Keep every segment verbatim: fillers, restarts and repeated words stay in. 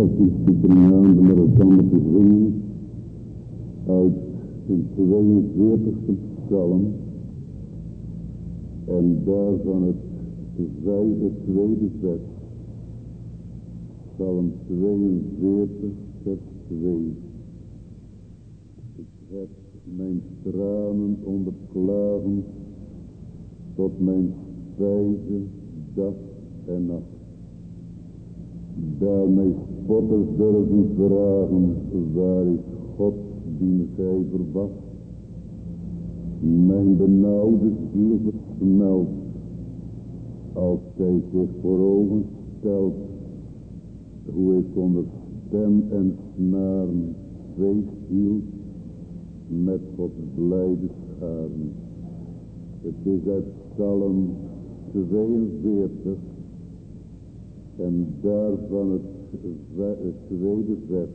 die supernaam met elkaar te zingen uit de tweeënveertigste psalm en daarvan het vijfde tweede vers. Psalm tweeënveertig vers twee. Ik heb mijn tranen onder klagen tot mijn spijze dag en nacht. Daar mij spotters durven vragen, waar is God die gij verwacht? Mijn benauwde ziel versmelt, als gij zich voor ogen stelt, hoe ik onder stem en snaren feest hield met Gods blijde scharen. Het is uit Psalm tweeënveertig en daarvan het, het tweede vers.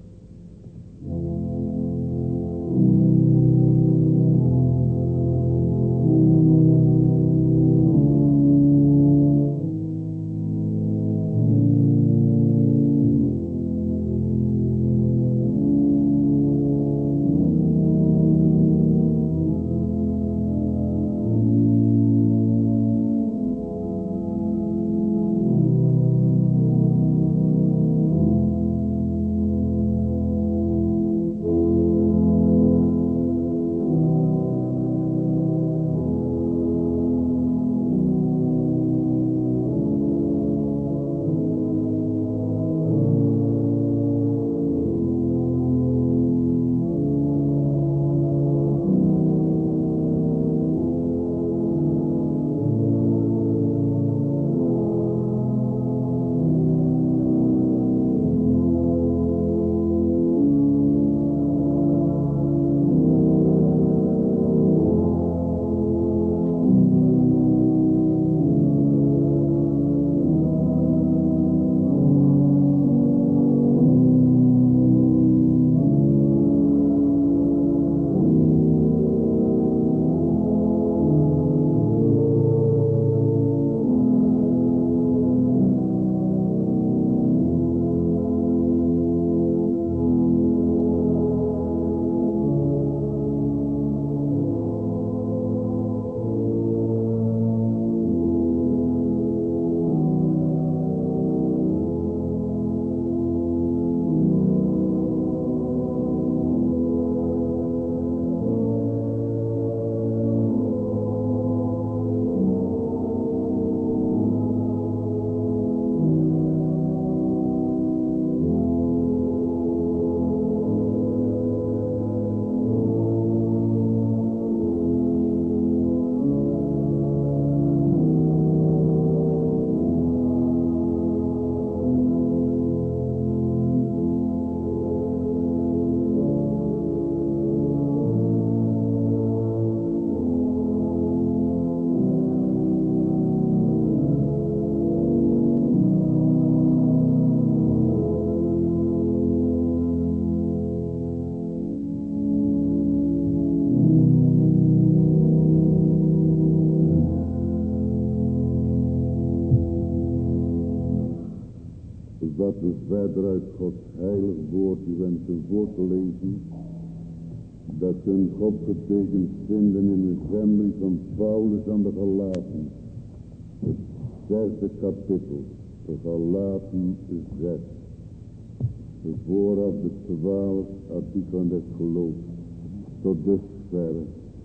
Wat we verder uit Gods heilig woord u wensen voor te lezen, dat we een God getekend vinden in de zendbrief van Paulus aan de Galaten, het zesde kapitel, de Galaten zes, de vooraf de twaalf artikelen des geloofs, tot dusverre.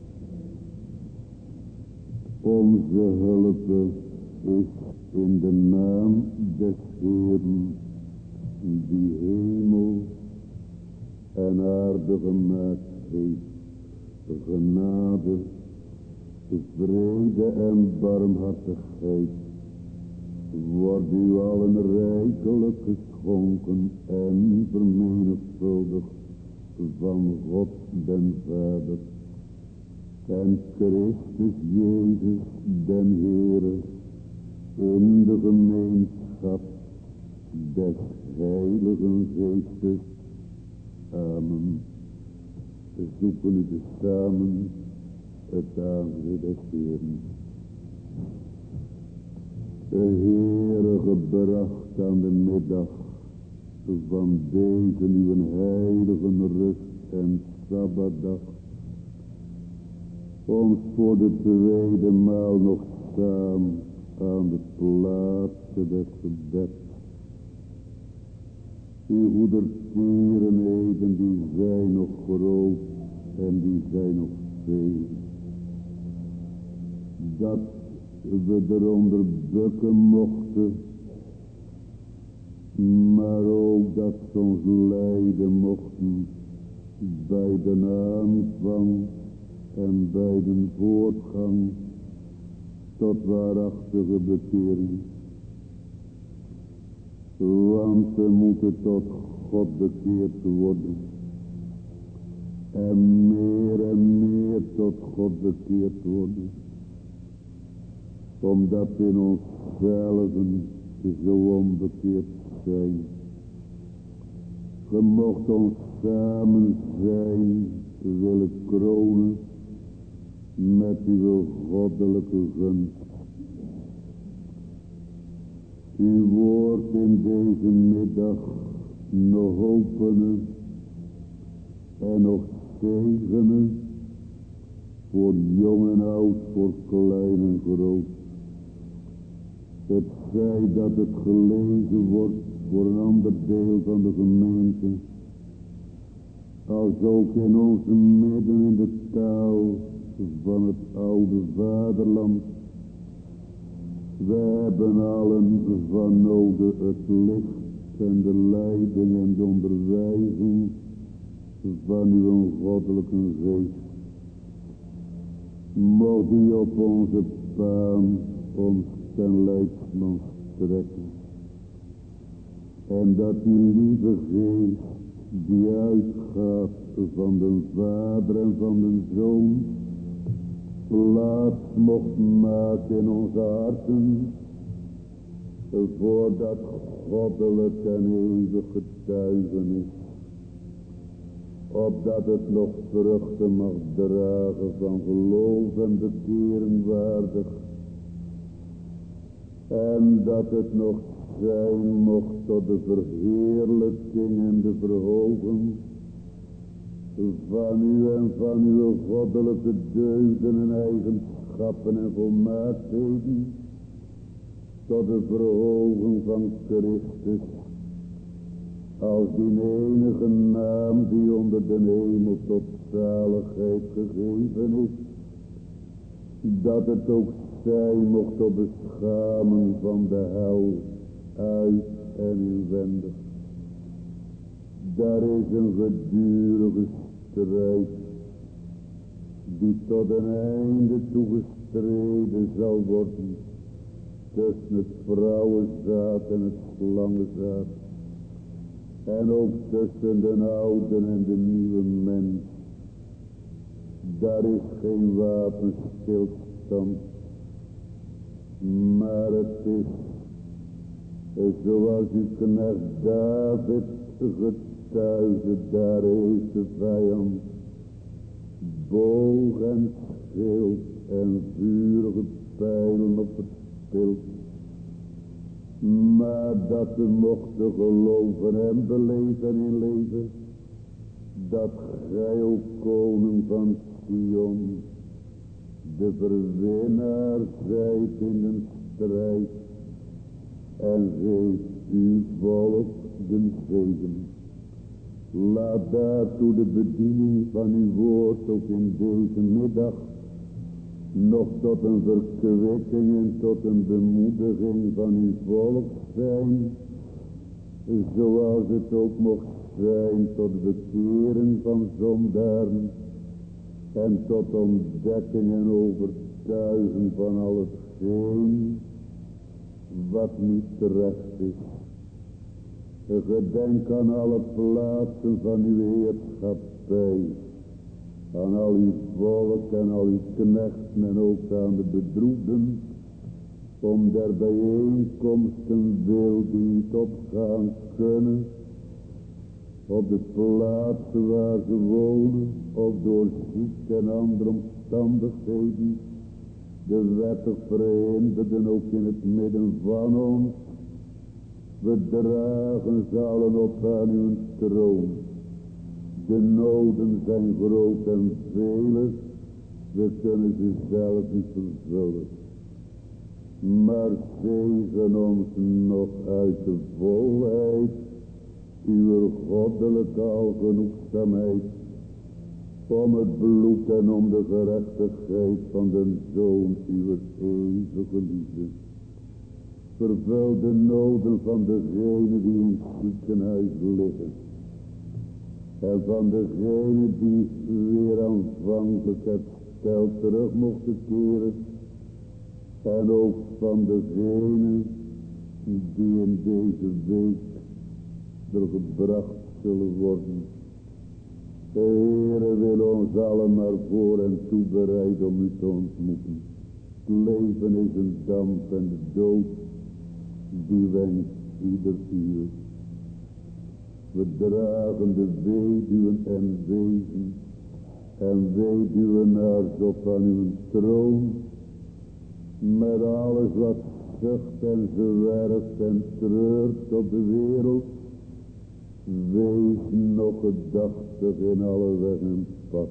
Onze hulp is in de naam des Heeren, die hemel en aarde gemaakt heeft, genade, vrede en barmhartigheid, wordt u allen rijkelijk geschonken en vermenigvuldigd van God den Vader en Christus Jezus den Heere, in de gemeenschap des Heiligen Geestes. Amen. We zoeken u samen het aangezicht des Heeren. De Heere gebracht aan de middag van deze uw heilige rust en sabbatdag, ons voor de tweede maal nog samen aan de plaats des gebeds. Uw goedertierenheden die zijn nog groot en die zijn nog veel. Dat we eronder bukken mochten, maar ook dat ze ons lijden mochten bij de aanvang en bij de voortgang tot waarachtige bekering. Want we moeten tot God bekeerd worden. En meer en meer tot God bekeerd worden. Omdat we in onszelven zo onbekeerd zijn. Ge mocht ons samen zijn willen kronen met uw goddelijke gunst. Uw woord in deze middag nog openen en nog zegenen voor jong en oud, voor klein en groot. Het zij dat het gelezen wordt voor een ander deel van de gemeente, als ook in onze midden in de taal van het oude vaderland. We hebben allen van nodig het licht en de leiding en de onderwijzing van uw goddelijke geest. Mocht u op onze baan ons ten leidsman strekken. En dat die lieve geest die uitgaat van de Vader en van de Zoon plaats mocht maken in onze harten voor dat goddelijk en eeuwig getuigenis, opdat het nog vruchten mag dragen van geloof en bekering waardig, en dat het nog zijn mocht tot de verheerlijking en de verhoging van u en van uw goddelijke deugden en eigenschappen en volmaaktheden, tot de verhoging van Christus, als die enige naam die onder de hemel tot zaligheid gegeven is, dat het ook zijn mocht op beschamen van de hel, uit en inwendig. Daar is een gedurige strijd, die tot een einde toegestreden zal worden, tussen het vrouwenzaad en het slangenzaad, en ook tussen de oude en de nieuwe mens. Daar is geen wapenstilstand, maar het is zoals uw knecht David getuige, daar heeft de vijand boog en schild en vurige pijlen op het schild. Maar dat we mochten geloven en beleven en inleven, dat gij, o koning van Sion, de verwinnaar zijt in de strijd, en geeft uw volk de zegen. Laat daartoe de bediening van uw woord ook in deze middag nog tot een verkwikking en tot een bemoediging van uw volk zijn, zoals het ook mocht zijn tot bekeren van zondaren en tot ontdekking en overtuiging van al hetgeen wat niet terecht is. Gedenk aan alle plaatsen van uw heerschappij, aan al uw volk en al uw knechten en ook aan de bedroefden, om der bijeenkomsten wil die niet opgaan kunnen, op de plaatsen waar ze wonen, of door ziekte en andere omstandigheden, de wettig verhinderden ook in het midden van ons, We dragen ze allen op aan uw troon. De noden zijn groot en vele, we kunnen ze zelf niet vervullen. Maar zegen ons nog uit de volheid, uw goddelijke algenoegzaamheid, om het bloed en om de gerechtigheid van de Zoon uw eeuwige liefde. Vervul de noden van degenen die in het ziekenhuis liggen. En van degenen die weer aanvankelijk het stel terug mochten keren. En ook van degenen die in deze week er gebracht zullen worden. De Heere wil ons allen naar voor en toe bereid om u te ontmoeten. Het leven is een damp en de dood die wenst ieder uur. We dragen de weduwen en wezen en weduwenaars op aan uw troon. Met alles wat zucht en zwerft en treurt op de wereld. Wees nog gedachtig in alle weg en pad.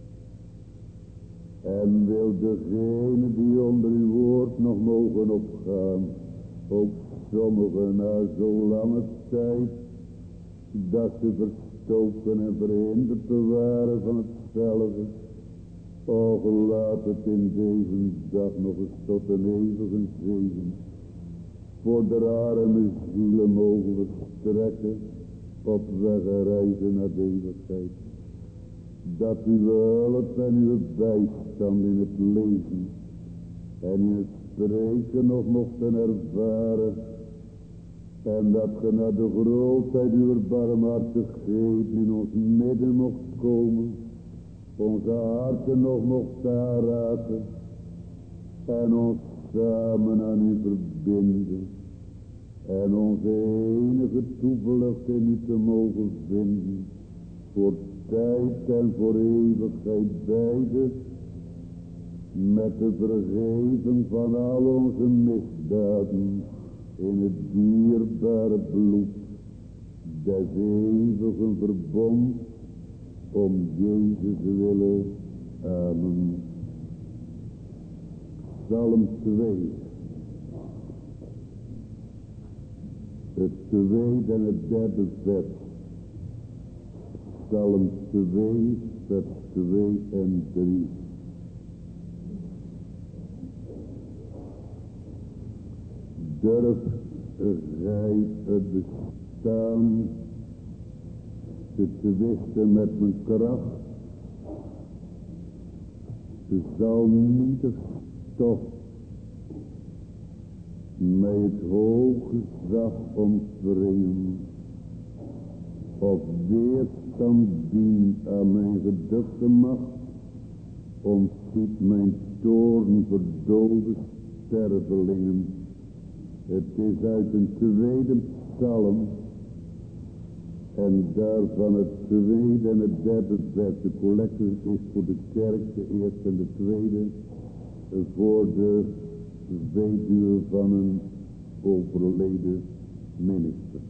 En wil degene die onder uw woord nog mogen opgaan, ook sommigen na zo lange tijd, dat ze verstoken en verhinderd waren van hetzelfde. Och, laat het in deze dag nog eens tot een eeuwige zegen voor de arme zielen mogen verstrekken op weg en reizen naar de eeuwigheid. Dat uw hulp en uw bijstand in het leven en in het spreken nog mochten ervaren. En dat ge naar de grootheid uw barmhartigheid in ons midden mocht komen. Onze harten nog mocht aanraken. En ons samen aan u verbinden. En onze enige toevlucht in u te mogen vinden. Voor tijd en voor eeuwigheid beide. Met de vergeving van al onze misdaden. In het dierbare bloed des eeuwigen verbond, om Jezus willen. Amen. Psalm twee. Het tweede en het derde vers. Psalm twee, vers twee en drie. Durf gij het bestaan te twisten met mijn kracht. Zal nietig stof mij het hoge zag ontwringen. Of weerstand dien aan mijn geduchte macht. Ontziet mijn toorn verdolde stervelingen. Het is uit een tweede psalm. En daarvan het tweede en het derde vers. De collecte is voor de kerk, de eerste en de tweede. Voor de weduwe van een overleden minister.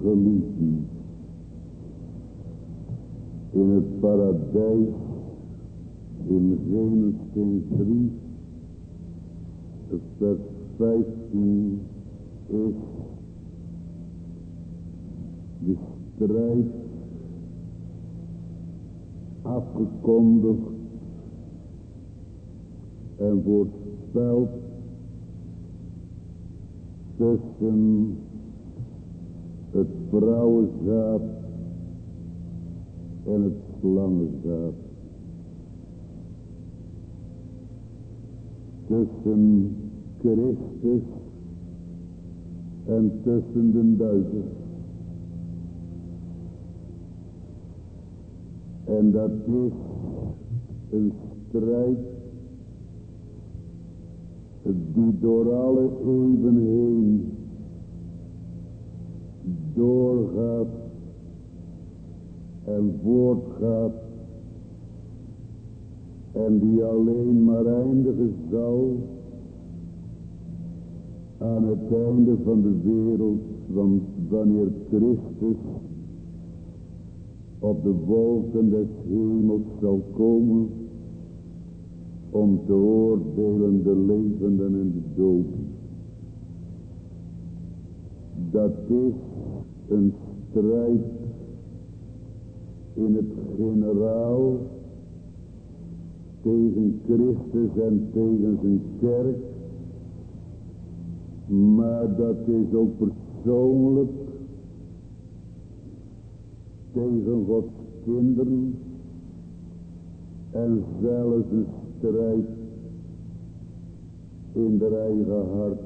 geliefden, in het paradijs, in Genesis drie, vers vijftien, is de strijd afgekondigd en voorspeld tussen het vrouwenzaad en het slangenzaad. Tussen Christus en tussen de duivel. En dat is een strijd die door alle eeuwen heen doorgaat en voortgaat en die alleen maar eindigen zal aan het einde van de wereld, want wanneer Christus op de wolken des hemels zal komen om te oordelen de levenden en de doden. Dat is een strijd in het generaal tegen Christus en tegen zijn kerk, maar dat is ook persoonlijk tegen Gods kinderen en zelfs een strijd in de eigen hart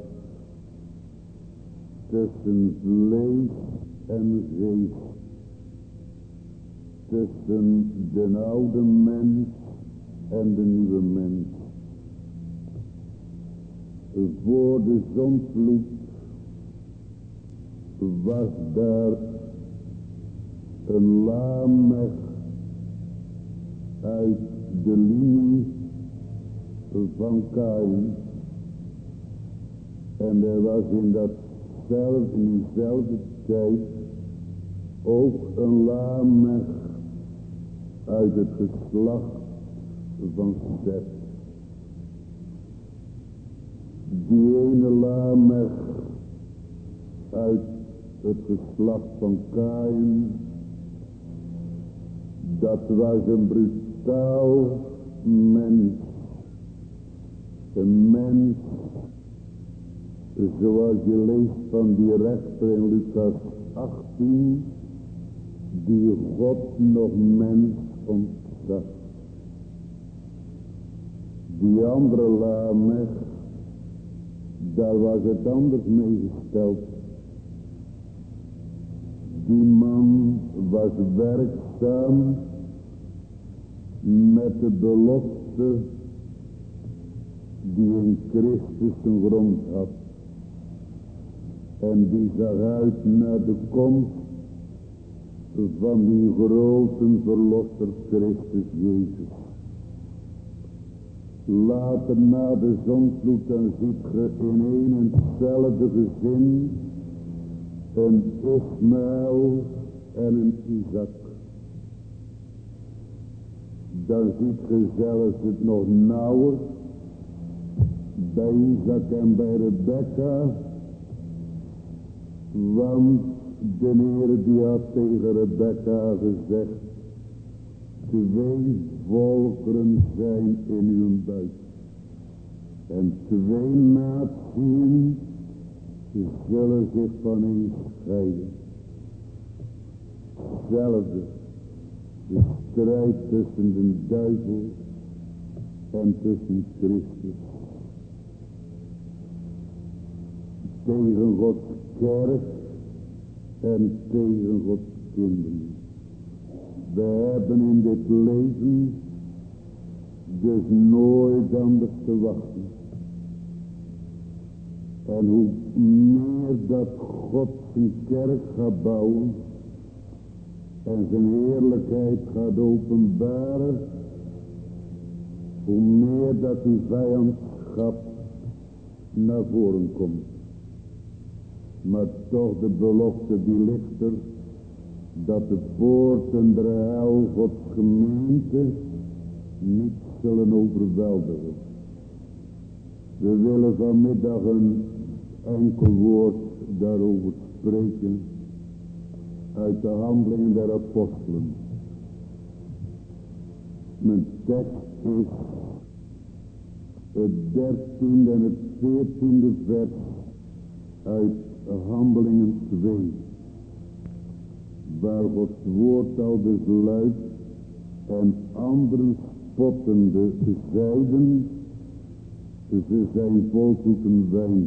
tussen vlees en geest, tussen de oude mens en de nieuwe mens. Voor de zondvloed was daar een Lamech uit de linie van Kaïn. En er was in, datzelfde, in diezelfde tijd ook een Lamech uit het geslacht van Seth. Die ene Lamech uit het geslacht van Kaïn, dat was een brutaal mens. Een mens, zoals je leest van die rechter in Lucas achttien, die God nog mens ontzag. Die andere Lamech, daar was het anders mee gesteld. Die man was werkzaam met de belofte die in Christus een grond had. En die zag uit naar de komst van die grote verlosser Christus Jezus. Later na de zondvloed dan ziet ge in een en hetzelfde gezin een Ismaël en een Isaac. Dan ziet ge zelfs het nog nauwer bij Isaac en bij Rebekka, want de Heer die had tegen Rebekka gezegd, twee volkeren zijn in uw buik en twee natieën zullen zich van een scheiden. Hetzelfde, de strijd tussen de duivel en tussen Christus. Tegen Gods kerk en tegen Gods kinderen. We hebben in dit leven dus nooit anders te wachten. En hoe meer dat God zijn kerk gaat bouwen en zijn heerlijkheid gaat openbaren, hoe meer dat die vijandschap naar voren komt. Maar toch de belofte die ligt er, dat de poorten der hel Gods gemeente niet zullen overweldigen. We willen vanmiddag een enkel woord daarover spreken uit de Handelingen der Apostelen. Mijn tekst is het dertiende en het veertiende vers uit Handelingen twee. Waar Gods woord al dus luidt: en anderen spottende zeiden, ze zijn vol zoeten wijn.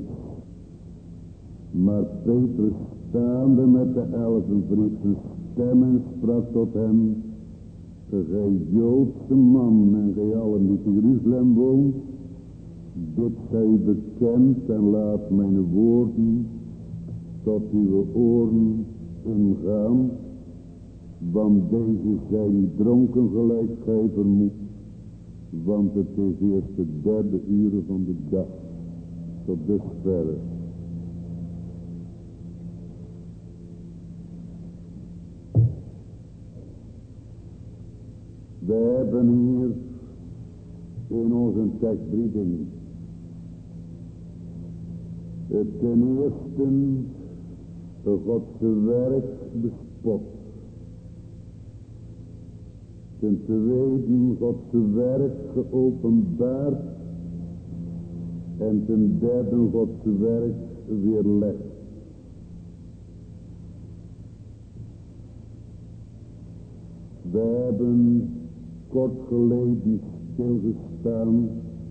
Maar Petrus staande met de elfen verhief zijn stem en sprak tot hem: gij Joodse man en gij allen die in Jeruzalem woont, dit zij bekend en laat mijn woorden tot uw oren ingaan, want deze zijn niet dronken gelijk gij vermoedt, want het is eerst de derde uur van de dag. Tot dusverre. We hebben hier in onze tekst drie dingen. Het ten eerste Gods werk bespot. Ten tweede Gods werk geopenbaard. En ten derde Gods werk weerlegd. We hebben kort geleden stilgestaan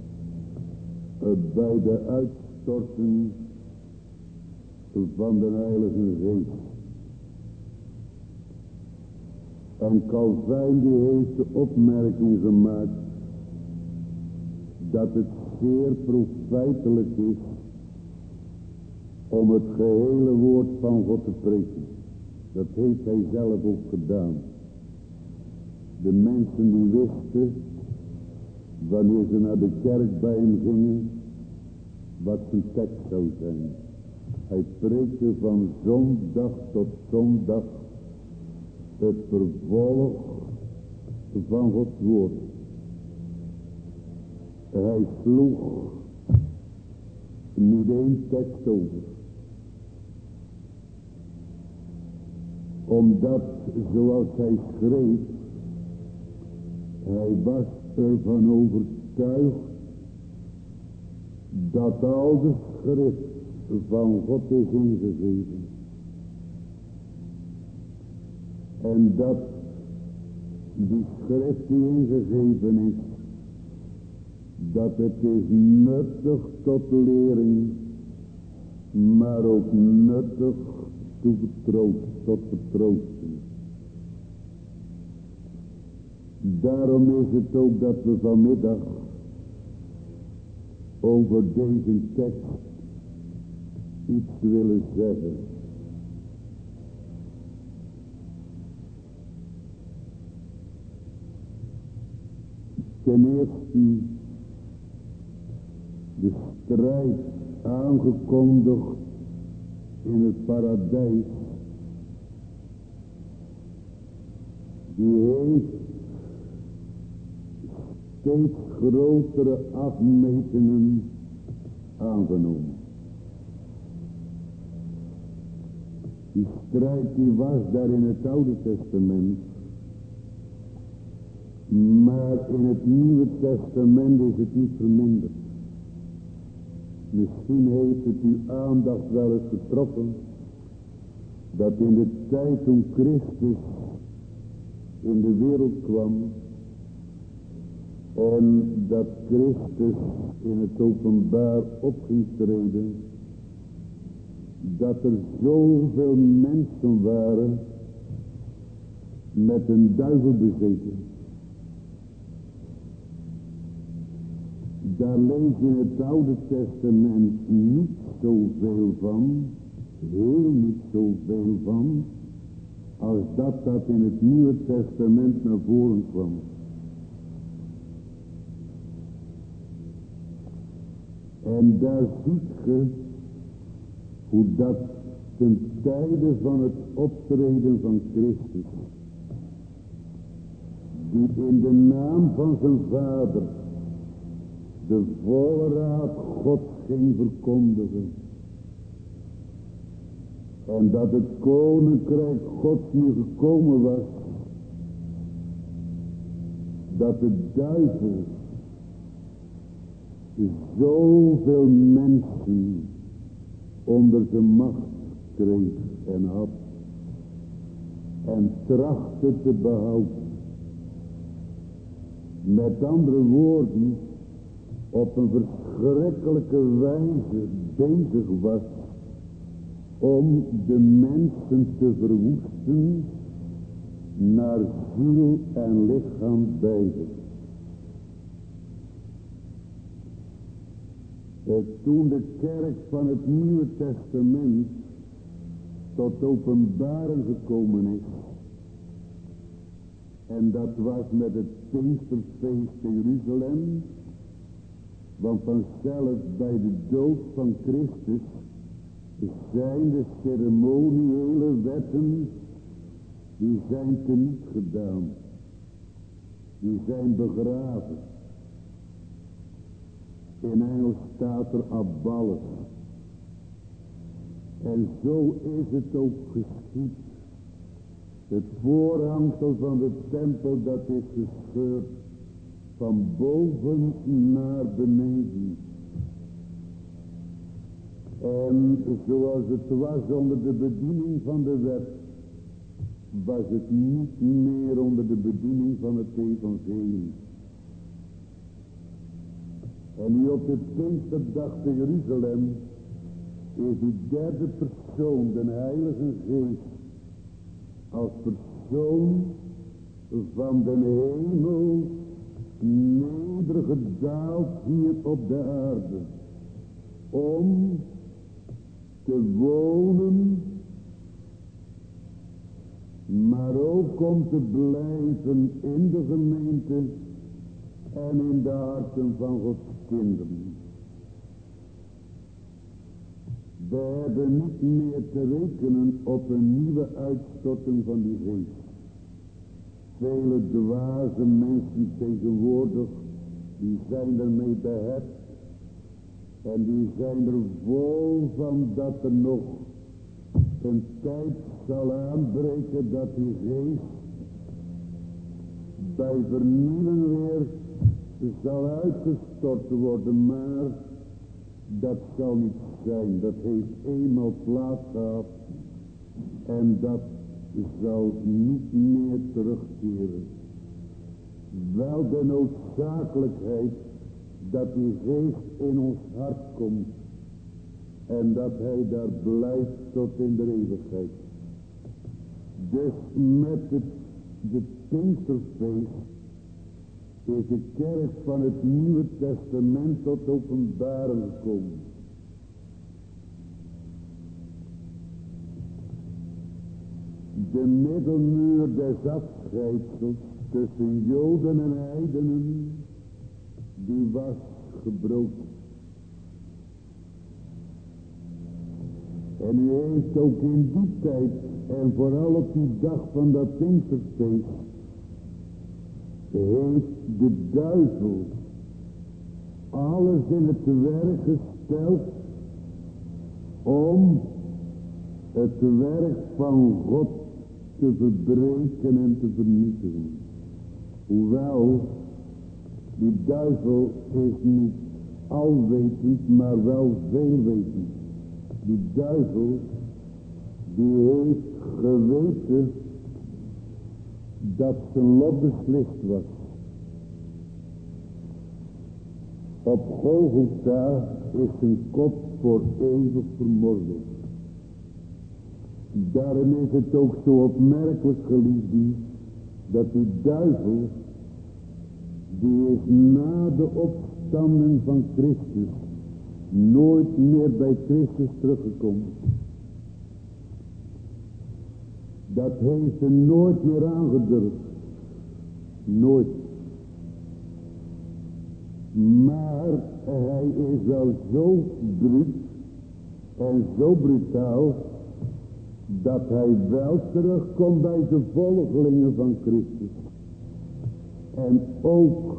bij de uitstorting van de Heilige Geest. En Calvijn die heeft de opmerking gemaakt dat het zeer profijtelijk is om het gehele woord van God te preken. Dat heeft hij zelf ook gedaan. De mensen die wisten, wanneer ze naar de kerk bij hem gingen, wat zijn tekst zou zijn. Hij preekte van zondag tot zondag het vervolg van Gods woord. Hij sloeg niet één tekst over. Omdat, zoals hij schreef, hij was ervan overtuigd dat al de schrift van God is ingegeven. En dat die schrift die ingegeven is, dat het is nuttig tot lering, maar ook nuttig toe vertroost, tot vertroosting. Daarom is het ook dat we vanmiddag over deze tekst iets willen zeggen. Ten eerste de strijd aangekondigd in het paradijs, die heeft steeds grotere afmetingen aangenomen. Die strijd die was daar in het Oude Testament, maar in het Nieuwe Testament is het niet verminderd. Misschien heeft het uw aandacht wel eens getroffen, dat in de tijd toen Christus in de wereld kwam, en dat Christus in het openbaar op ging treden, dat er zoveel mensen waren met een duivel bezeten. Daar lees je in het Oude Testament niet zoveel van, heel niet zoveel van, als dat dat in het Nieuwe Testament naar voren kwam. En daar ziet je hoe dat ten tijde van het optreden van Christus, die in de naam van zijn Vader de volle raad Gods ging verkondigen. En dat het koninkrijk Gods nu gekomen was, dat de duivel zoveel mensen onder zijn macht kreeg en had en trachtte te behouden. Met andere woorden, op een verschrikkelijke wijze bezig was om de mensen te verwoesten naar ziel en lichaam beide. En toen de kerk van het Nieuwe Testament tot openbaring gekomen is, en dat was met het Pinksterfeest in Jeruzalem, want vanzelf bij de dood van Christus zijn de ceremoniële wetten, die zijn teniet gedaan. Die zijn begraven. In Engels staat er abolished. En zo is het ook geschied. Het voorhangsel van de tempel, dat is gescheurd van boven naar beneden. En zoals het was onder de bediening van de wet, was het niet meer onder de bediening van het evangelie. En nu op de Pinksterdag te Jeruzalem is die derde persoon, de Heilige Geest, als persoon van de hemel nedergedaald hier op de aarde, om te wonen, maar ook om te blijven in de gemeente en in de harten van Gods kinderen. We hebben niet meer te rekenen op een nieuwe uitstorting van die geest. Vele dwaze mensen tegenwoordig, die zijn ermee behept. En die zijn er vol van dat er nog een tijd zal aanbreken dat die geest bij vernieuwing weer zal uitgestort worden. Maar dat zal niet zijn. Dat heeft eenmaal plaats gehad. En dat zal niet meer terugkeren. Wel de noodzakelijkheid dat die geest in ons hart komt. En dat hij daar blijft tot in de eeuwigheid. Dus met het de Pinksterfeest is de kerk van het Nieuwe Testament tot openbaring gekomen. De middelmuur des afscheidsels tussen Joden en heidenen, die was gebroken. En u heeft ook in die tijd, en vooral op die dag van dat Pinksterfeest, heeft de duivel alles in het werk gesteld om het werk van God te verbreken en te vernietigen. Hoewel, die duivel is niet alwetend, maar wel veelwetend. Die duivel, die heeft geweten dat zijn lot beslist was. Op Golgotha is zijn kop voor eeuwig vermorzeld. Daarom is het ook zo opmerkelijk, geliefden, dat die duivel, die is na de opstanding van Christus nooit meer bij Christus teruggekomen. Dat heeft ze nooit meer aangedurfd. Nooit. Maar hij is wel zo bruut en zo brutaal dat hij wel terugkomt bij de volgelingen van Christus. En ook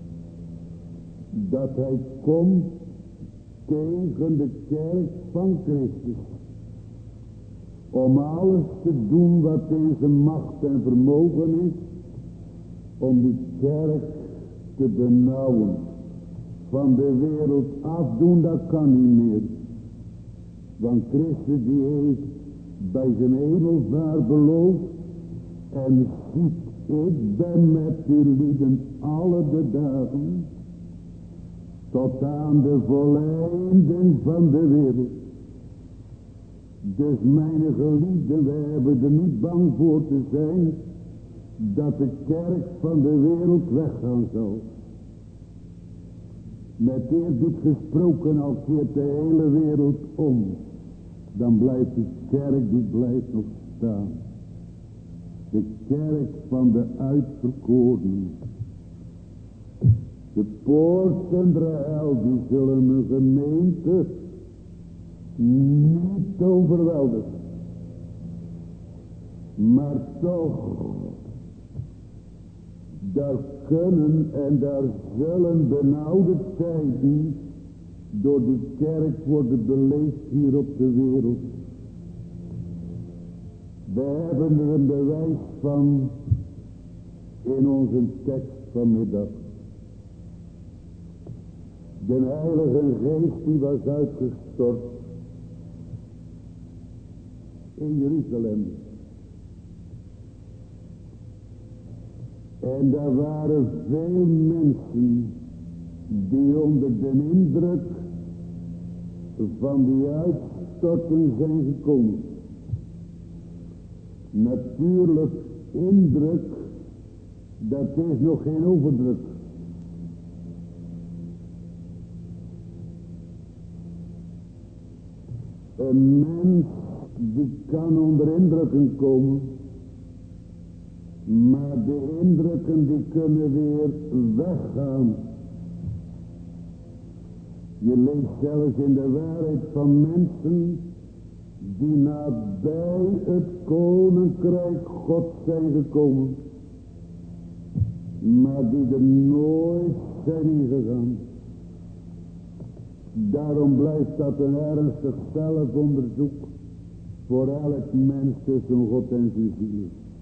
dat hij komt tegen de kerk van Christus. Om alles te doen wat in zijn macht en vermogen is. Om die kerk te benauwen. Van de wereld afdoen, dat kan niet meer. Want Christus die heeft bij zijn hemelvaart beloofd. En ziet, ik ben met u lieden alle de dagen. Tot aan de volleinding van de wereld. Dus mijn geliefden, wij hebben er niet bang voor te zijn. Dat de kerk van de wereld weggaan zal. Met eerbied gesproken, al keert de hele wereld om. Dan blijft die kerk, die blijft nog staan. De kerk van de uitverkorenen. De poorten der hel, die zullen een gemeente niet overweldigen. Maar toch, daar kunnen en daar zullen benauwde tijden door die kerk worden beleefd hier op de wereld. We hebben er een bewijs van in onze tekst vanmiddag. De Heilige Geest die was uitgestort in Jeruzalem. En daar waren veel mensen die onder de indruk van die uitstorting zijn gekomen. Natuurlijk indruk, dat is nog geen overdruk. Een mens die kan onder indrukken komen, maar de indrukken die kunnen weer weggaan. Je leest zelfs in de waarheid van mensen die nabij het koninkrijk God zijn gekomen, maar die er nooit zijn ingegaan. Daarom blijft dat een ernstig zelfonderzoek voor elk mens tussen God en zijn ziel.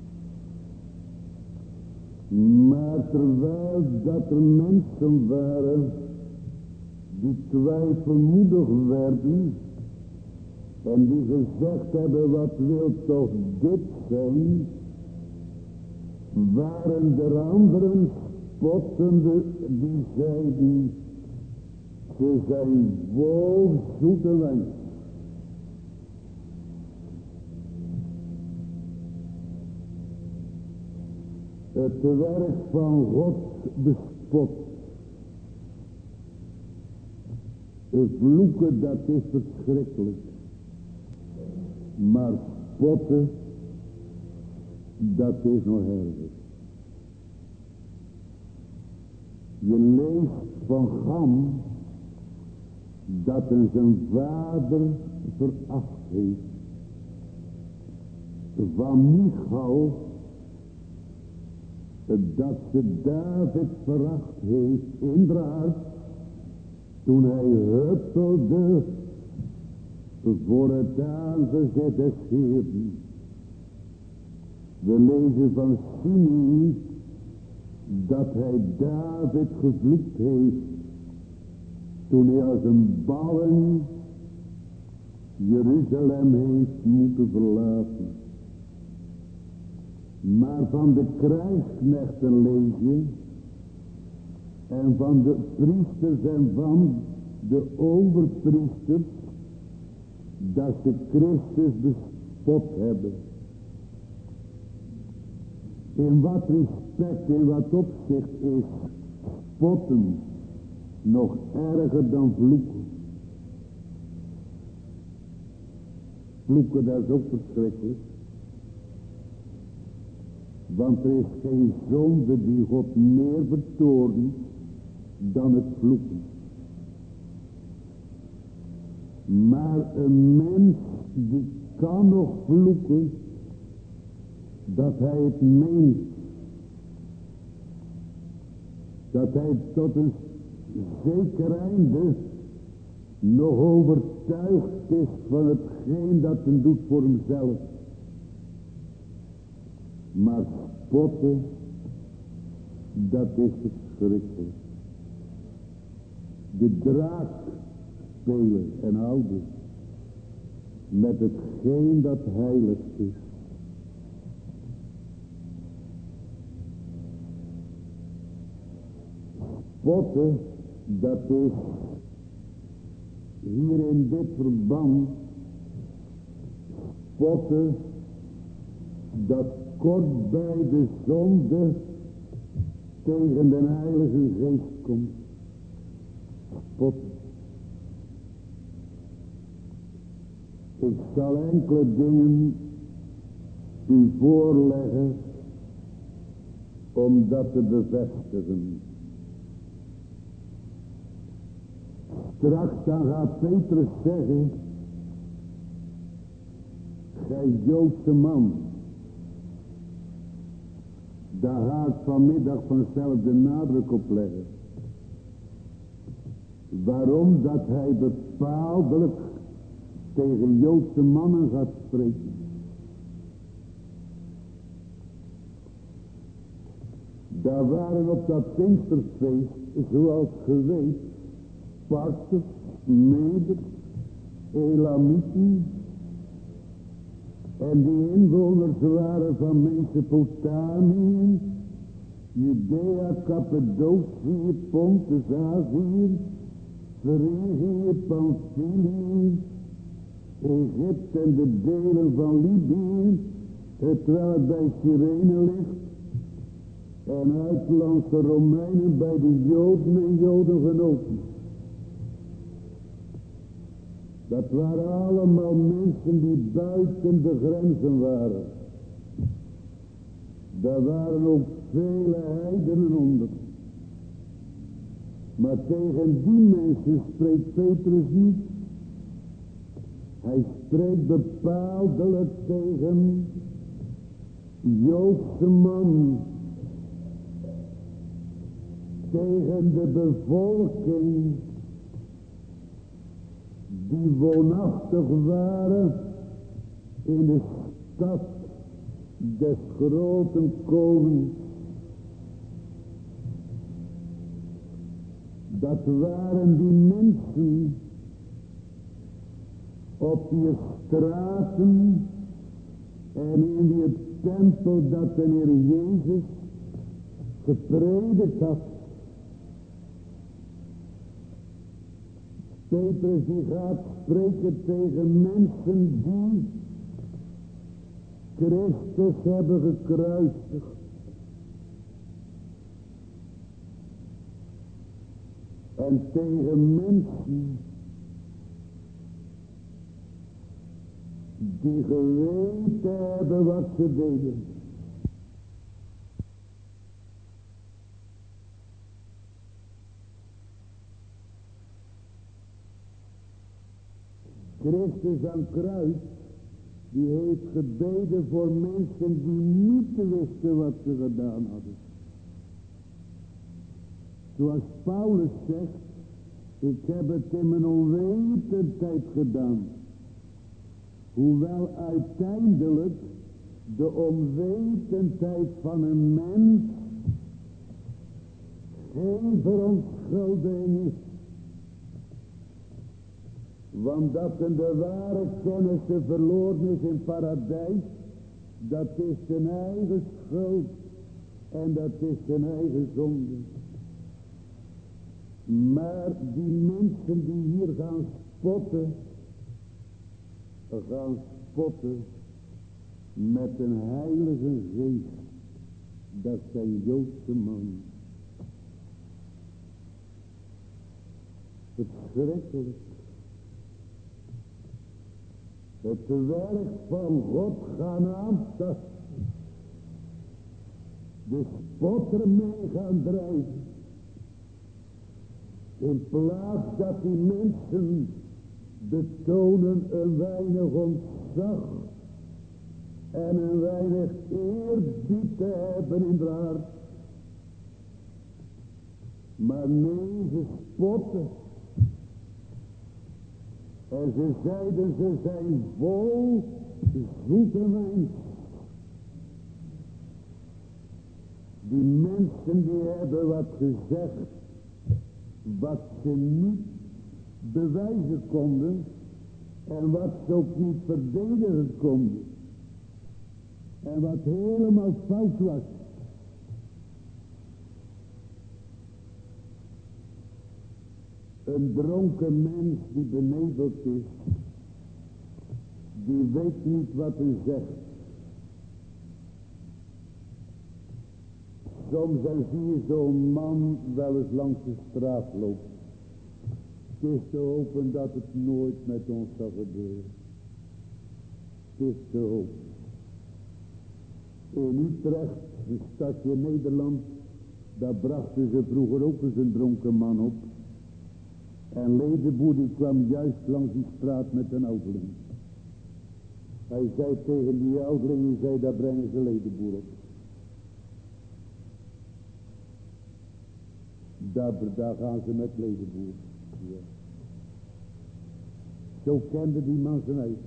Maar terwijl dat er mensen waren die twijfelmoedig werden en die gezegd hebben, wat wil toch dit zijn, waren er anderen spottende die zeiden, ze zijn vol zoete wijn. Het werk van God bespot. Het vloeken, dat is verschrikkelijk. Maar spotten, dat is nog erger. Je leest van Gam dat hij zijn vader veracht heeft. Van Michal dat ze David veracht heeft inderdaad toen hij huppelde voor het aangezicht des Heeren. We lezen van Simeon dat hij David gevloekt heeft toen hij als een ballen Jeruzalem heeft moeten verlaten. Maar van de krijgsknechten lees je, en van de priesters en van de overpriesters, dat ze Christus bespot hebben. In wat respect, in wat opzicht is spotten nog erger dan vloeken. Vloeken, dat is ook verschrikkelijk. Want er is geen zonde die God meer vertoornt dan het vloeken. Maar een mens die kan nog vloeken dat hij het meent. Dat hij tot een zeker einde nog overtuigd is van hetgeen dat hij doet voor hemzelf. Maar spotten, dat is verschrikkelijk. De draak spelen en houden met hetgeen dat heilig is. Spotten, dat is hier in dit verband, spotten, dat kort bij de zonde tegen de Heilige Geest komt. Spotten. Ik zal enkele dingen u voorleggen om dat te bevestigen. Straks dan gaat Petrus zeggen, gij Joodse man, daar ga ik vanmiddag vanzelf de nadruk op leggen. Waarom? Dat hij bepaaldelijk tegen Joodse mannen gaat spreken. Daar waren op dat Pinksterfeest, zoals ge weet, Parters, Meders, Elamieten. En die inwoners waren van Mesopotamië, Judea, Cappadocië, Pontus, Azië, Phrygië, Pamphylië, Egypte en de delen van Libië, terwijl het bij Cyrene ligt, en uitlandse Romeinen bij de Joden en Jodengenoten. Dat waren allemaal mensen die buiten de grenzen waren. Daar waren ook vele heidenen onder. Maar tegen die mensen spreekt Petrus niet. Hij spreekt bepaaldelijk tegen Joodse man. Tegen de bevolking die woonachtig waren in de stad des grote konings. Dat waren die mensen op die straten en in die tempel dat de Heer Jezus gepredikt had. Petrus die gaat spreken tegen mensen die Christus hebben gekruisigd. En tegen mensen die geweten hebben wat ze deden. Christus aan kruis, die heeft gebeden voor mensen die niet wisten wat ze gedaan hadden. Zoals Paulus zegt, ik heb het in mijn onwetendheid gedaan. Hoewel uiteindelijk de onwetendheid van een mens geen verontschuldiging is. Want dat in de ware kennis de verloren is in paradijs, dat is zijn eigen schuld en dat is zijn eigen zonde. Maar die mensen die hier gaan spotten, gaan spotten met een heilige geest, dat zijn Joodse mannen. Verschrikkelijk. Het werk van God gaan aantasten. De spotter mee gaan drijven. In plaats dat die mensen betonen een weinig ontzag en een weinig eerbied te hebben in haar hart. Maar nee, ze spotten. En ze zeiden, ze zijn vol zoete wijn. Die mensen die hebben wat gezegd, wat ze niet bewijzen konden en wat ze ook niet verdedigen konden. En wat helemaal fout was. Een dronken mens die beneveld is, die weet niet wat hij zegt. Soms dan zie je zo'n man wel eens langs de straat lopen. Het is te hopen dat het nooit met ons zal gebeuren. Het is te hopen. In Utrecht, een stadje in Nederland, daar brachten ze vroeger ook eens een dronken man op. En Ledeboer die kwam juist langs die straat met een ouderling. Hij zei tegen die ouderling, hij zei, daar brengen ze Ledeboer op. Daar, daar gaan ze met Ledeboer. Ja. Zo kende die man zijn eigen.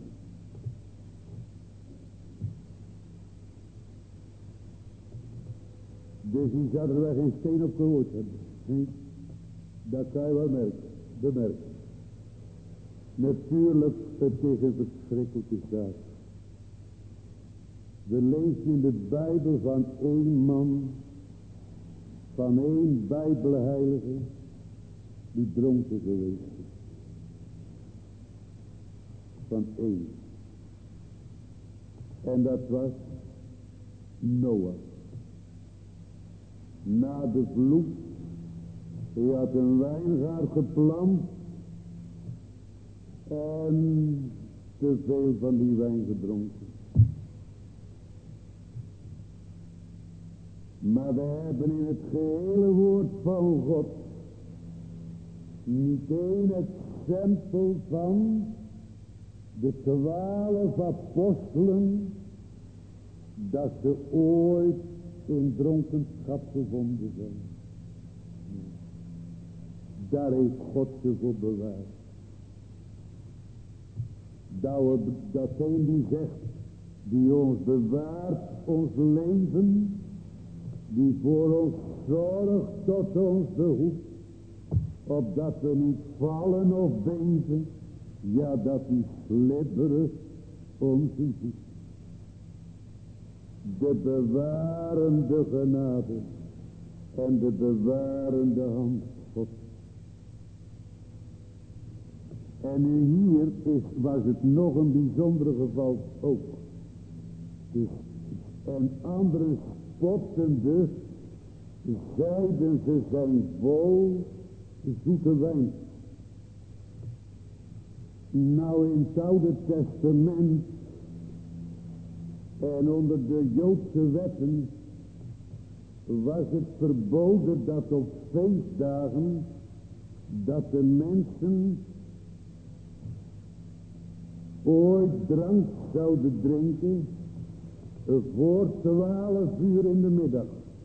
Dus die zou er wel geen steen op gehoord hebben. Hm? Dat kan je wel merken, bemerken. Natuurlijk, het is een verschrikkelijke zaak. We lezen in de Bijbel van één man, van één Bijbelheilige, die dronken geweest is. Van één. En dat was Noach. Na de vloed, hij had een wijngaard geplant en te veel van die wijn gedronken. Maar we hebben in het gehele woord van God niet één exempel van de twaalf apostelen dat ze ooit in dronkenschap gevonden zijn. Daar heeft God ze voor bewaard. Dat, we, dat een die zegt, die ons bewaart, ons leven, die voor ons zorgt tot ons behoeft, opdat we niet vallen of beven, ja dat die slibberen onze voet. De bewarende genade en de bewarende hand God. En nu hier is, was het nog een bijzonder geval ook. Dus, en anderen spottende zeiden ze zijn vol zoete wijn. Nou in het Oude Testament en onder de Joodse wetten was het verboden dat op feestdagen dat de mensen ooit drank zouden drinken voor twaalf uur in de middag.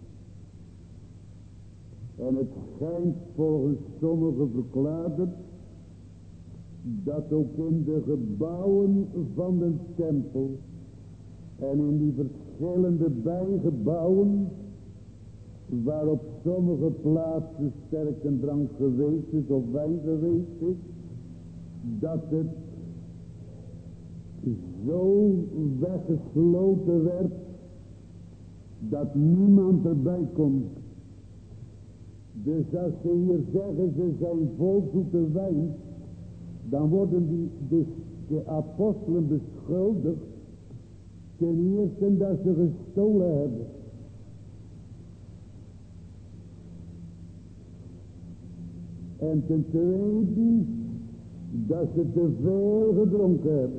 En het schijnt volgens sommigen verklaard dat ook in de gebouwen van de tempel en in die verschillende bijgebouwen waar op sommige plaatsen sterke drank geweest is of wijn geweest is, dat het zo weggesloten werd dat niemand erbij komt. Dus als ze hier zeggen ze zijn vol zoete wijn, dan worden die, dus de apostelen beschuldigd ten eerste dat ze gestolen hebben. En ten tweede dat ze te veel gedronken hebben.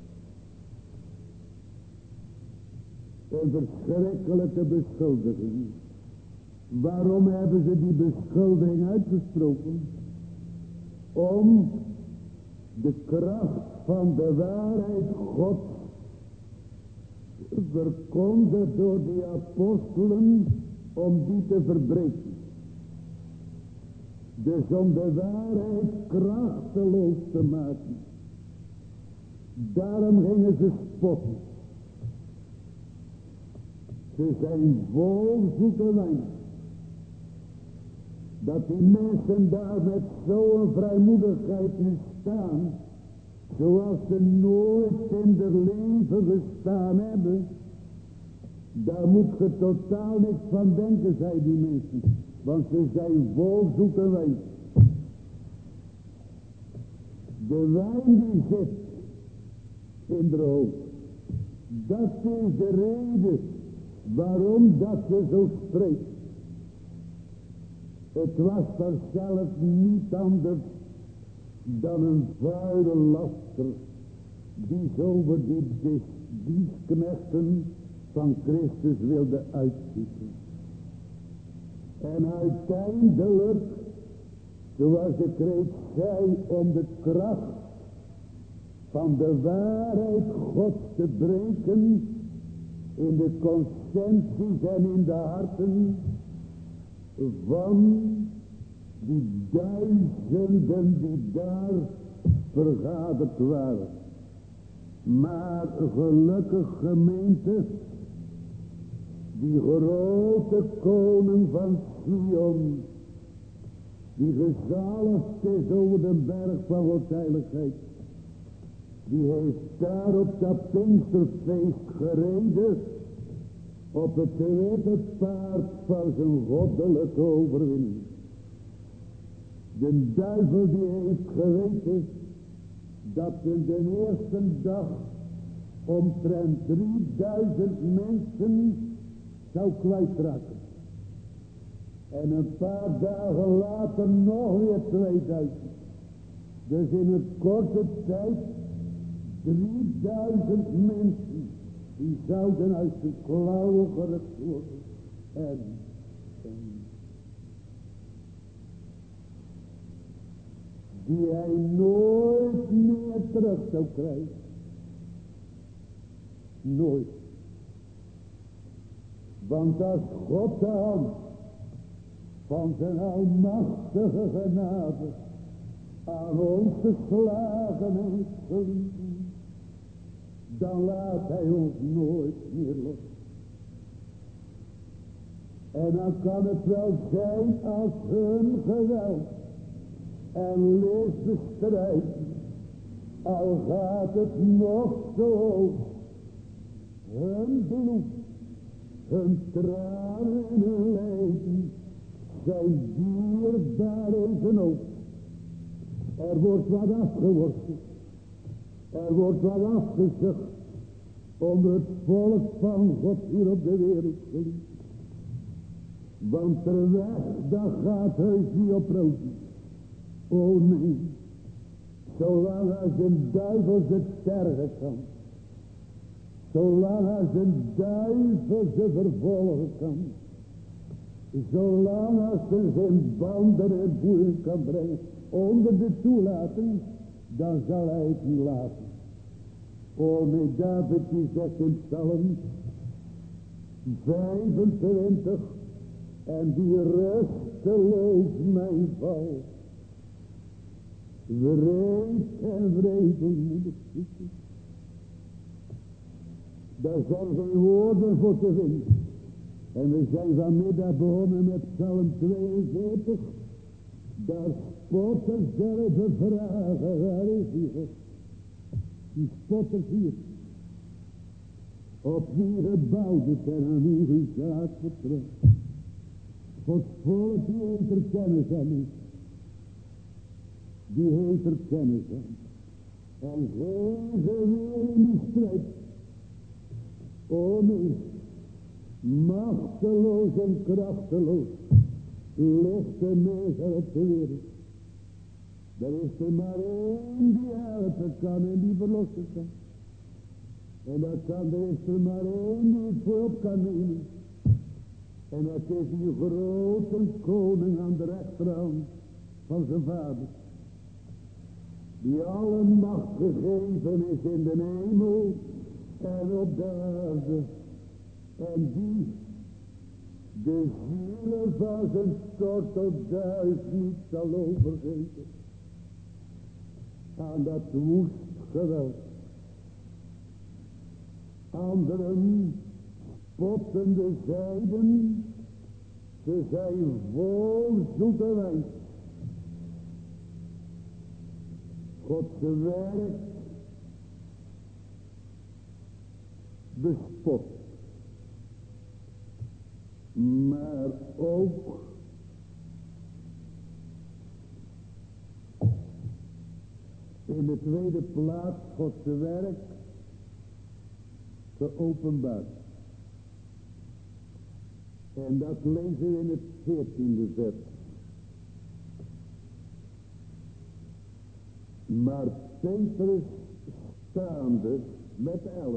Een verschrikkelijke beschuldiging. Waarom hebben ze die beschuldiging uitgesproken? Om de kracht van de waarheid Gods verkondigd door de apostelen om die te verbreken. Dus om de waarheid krachteloos te maken. Daarom gingen ze spotten. Ze zijn vol zoete wijn. Dat die mensen daar met zo'n vrijmoedigheid nu staan, zoals ze nooit in hun leven gestaan hebben, daar moet je totaal niks van denken, zei die mensen. Want ze zijn vol zoete wijn. De wijn die zit in de hoofd. Dat is de reden waarom dat ze zo spreekt. Het was vanzelf niet anders dan een vuile laster die zo over die dienstknechten van Christus wilde uitgieten. En uiteindelijk, zoals de kreet zei, om de kracht van de waarheid Gods te breken in de conscienties en in de harten van die duizenden die daar vergaderd waren. Maar gelukkig gemeente, die grote koning van Sion, die gezaligd is over de berg van godheiligheid, die heeft daar op dat Pinksterfeest gereden op het witte paard van zijn goddelijke overwinning. De duivel die heeft geweten dat in de eerste dag omtrent drieduizend mensen zou kwijtraken. En een paar dagen later nog weer tweeduizend. Dus in een korte tijd drieduizend mensen die zouden uit de klauwen gerukt worden. En, en die hij nooit meer terug zou krijgen. Nooit. Want als God de hand van zijn almachtige genade aan ons geslagen heeft geliefd, dan laat hij ons nooit meer los. En dan kan het wel zijn als hun geweld en lees bestrijden, al gaat het nog zo hoog, hun bloed, hun tranen en hun lijden zijn dierbaar in zijn oog. Er wordt wat afgeworsteld. Er wordt wat afgezucht onder het volk van God hier op de wereld geliefd. Want de weg, dat gaat heus niet op rozen. O nee, zolang als een duivel ze tergen kan, zolang als een duivel ze vervolgen kan, zolang als ze zijn banden en boeien kan brengen onder de toelating, dan zal hij het niet laten. O nee, David die zegt in Psalm vijfentwintig, en die rusteloos mijn val, wreed en wrevelmoedig zoeken. Daar zijn geen woorden voor te vinden. En we zijn vanmiddag begonnen met Psalm tweeënveertig. Daar spotters zelf vragen, waar is die God? Die spotters hier. Op wie gebouwd het en aan wie gezaad vertrouwd. Gods volk die heeft er kennis aan is. Die heeft er kennis aan. En geen geweer in die strijd. O nee, machteloos en krachteloos ligt de mens op de wereld. Er is er maar één die helpen kan en die verlossen kan. En dat kan, er is er maar één die het voorop kan nemen. En dat is die grote koning aan de rechterhand van zijn vader. Die alle macht gegeven is in de hemel en op de aarde, en die de zielen van zijn tortelduif niet zal overgeven aan dat woest geweld. Anderen spottende zeiden, ze zijn vol zoete wijn. Gods werk bespot, maar ook in de tweede plaats Gods werk geopenbaard. En dat lezen we in het veertiende vers. Maar Petrus staande met elf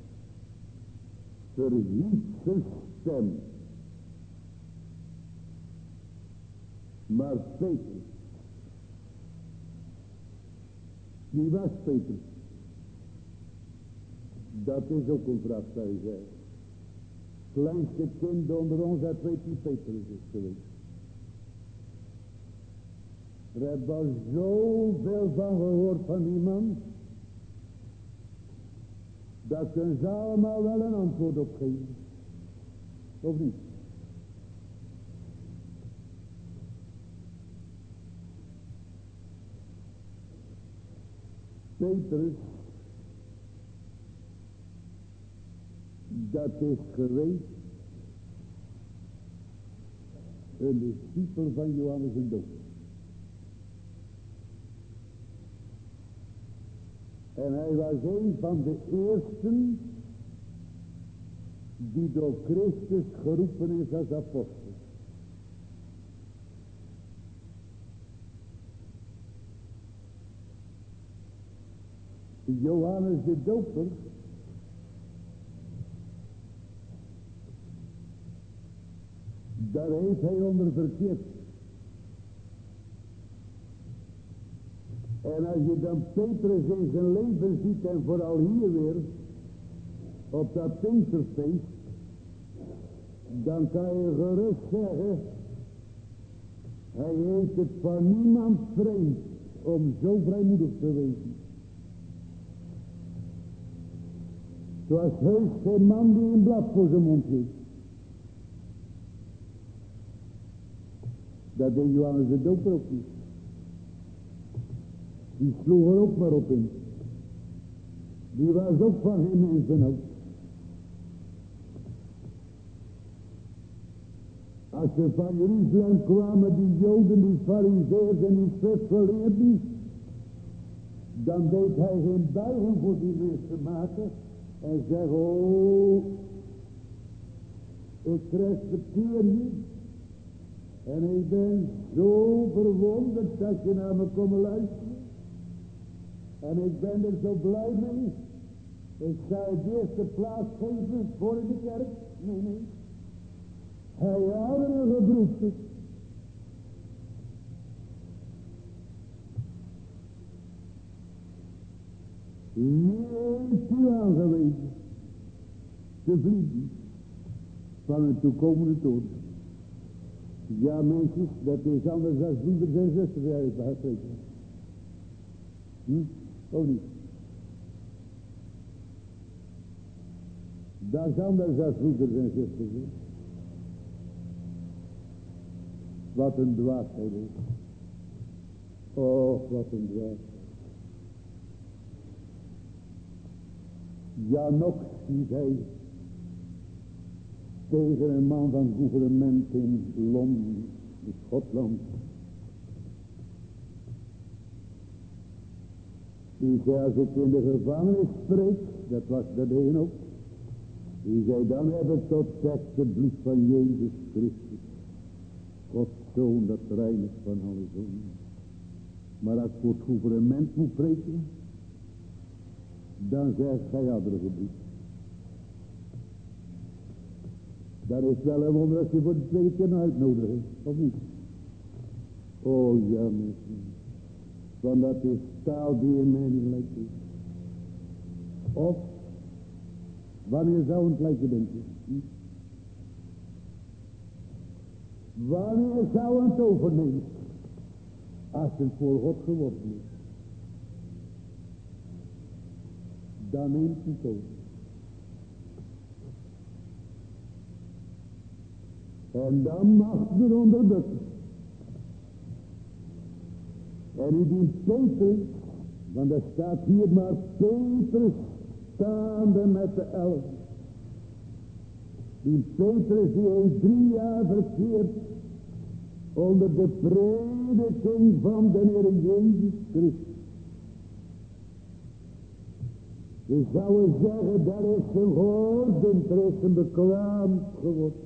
verhief zijn stem. Maar Petrus, wie was Petrus? Dat is ook een vraag, zou je zeggen. Het kleinste kind onder ons, dat weet wie Petrus is geweest. Er hebben al zoveel van gehoord van die man, dat kunnen ze allemaal wel een antwoord op geven. Of niet? Petrus, dat is geweest een discipel van Johannes de Doper. En hij was een van de eersten die door Christus geroepen is als apostel. Johannes de Doper daar heeft hij onder verkeerd. En als je dan Petrus in zijn leven ziet en vooral hier weer op dat Pinksterfeest, dan kan je gerust zeggen, hij heeft het van niemand vreemd om zo vrijmoedig te wezen. Zoals heus geen man die een blad voor zijn mond heeft. Dat deed Johannes de Doper ook niet. Die sloeg er ook maar op in. Die was ook van geen mensenhoofd. Als ze van Jeruzalem kwamen, die Joden, die Farizeeërs en die schriftgeleerden, dan deed hij geen buiging voor die mensen maken en zeg, oh, ik respecteer je. En ik ben zo verwonderd dat je naar me komt luisteren. En ik ben er zo blij mee. Ik zou het de eerste plaats geven voor in de kerk. Nee, nee. Hij had er gebroed. Wie heeft u aangewezen te vliegen van een toekomende dood? Ja, mensen, dat is anders dan broeders en zusters uit het spreken. Hm? Ook niet. Dat is anders dan broeders en zusters. Hè? Wat een dwaasheid is. Oh, wat een dwaasheid. Ja, nog ziet hij tegen een man van gouvernement in Londen, in Schotland. Die zei, als ik in de gevangenis spreek, dat was dat een ook. Die zei, dan heb ik tot tekst het bloed van Jezus Christus. Gods Zoon, dat reinigt van alle zonen. Maar als ik voor het gouvernement moet preken, dan zegt gij andere gebied. Dan is wel een wonder als je voor de tweede keer uitnodigen, of niet? Oh ja, mensen. Want dat is taal die in mij niet lijkt. Of Wanneer zou het lijken, denk je? Hm? Wanneer zou het overnemen? Als het voor God geworden is. Dan neemt het over. En dan mag er onderdrukken. En u dient Petrus, want er staat hier maar Petrus staande met de elf. Die Petrus die heeft drie jaar verkeerd onder de prediking van de Heer Jezus Christus. Je zou zeggen, daar is een geordend, er is een bekwaamd geworden.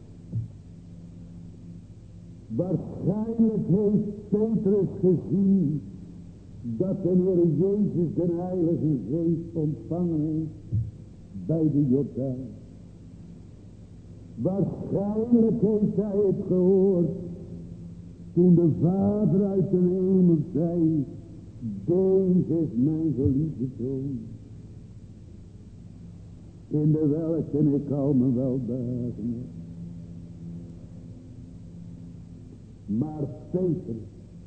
Waarschijnlijk heeft Petrus gezien dat de Heer Jezus de Heilige Geest ontvangen heeft bij de Jordaan. Waarschijnlijk heeft hij het gehoord toen de Vader uit de hemel zei, deze is mijn geliefde zoon, in de welke ik al mijn welbehagen heb. Maar Petrus,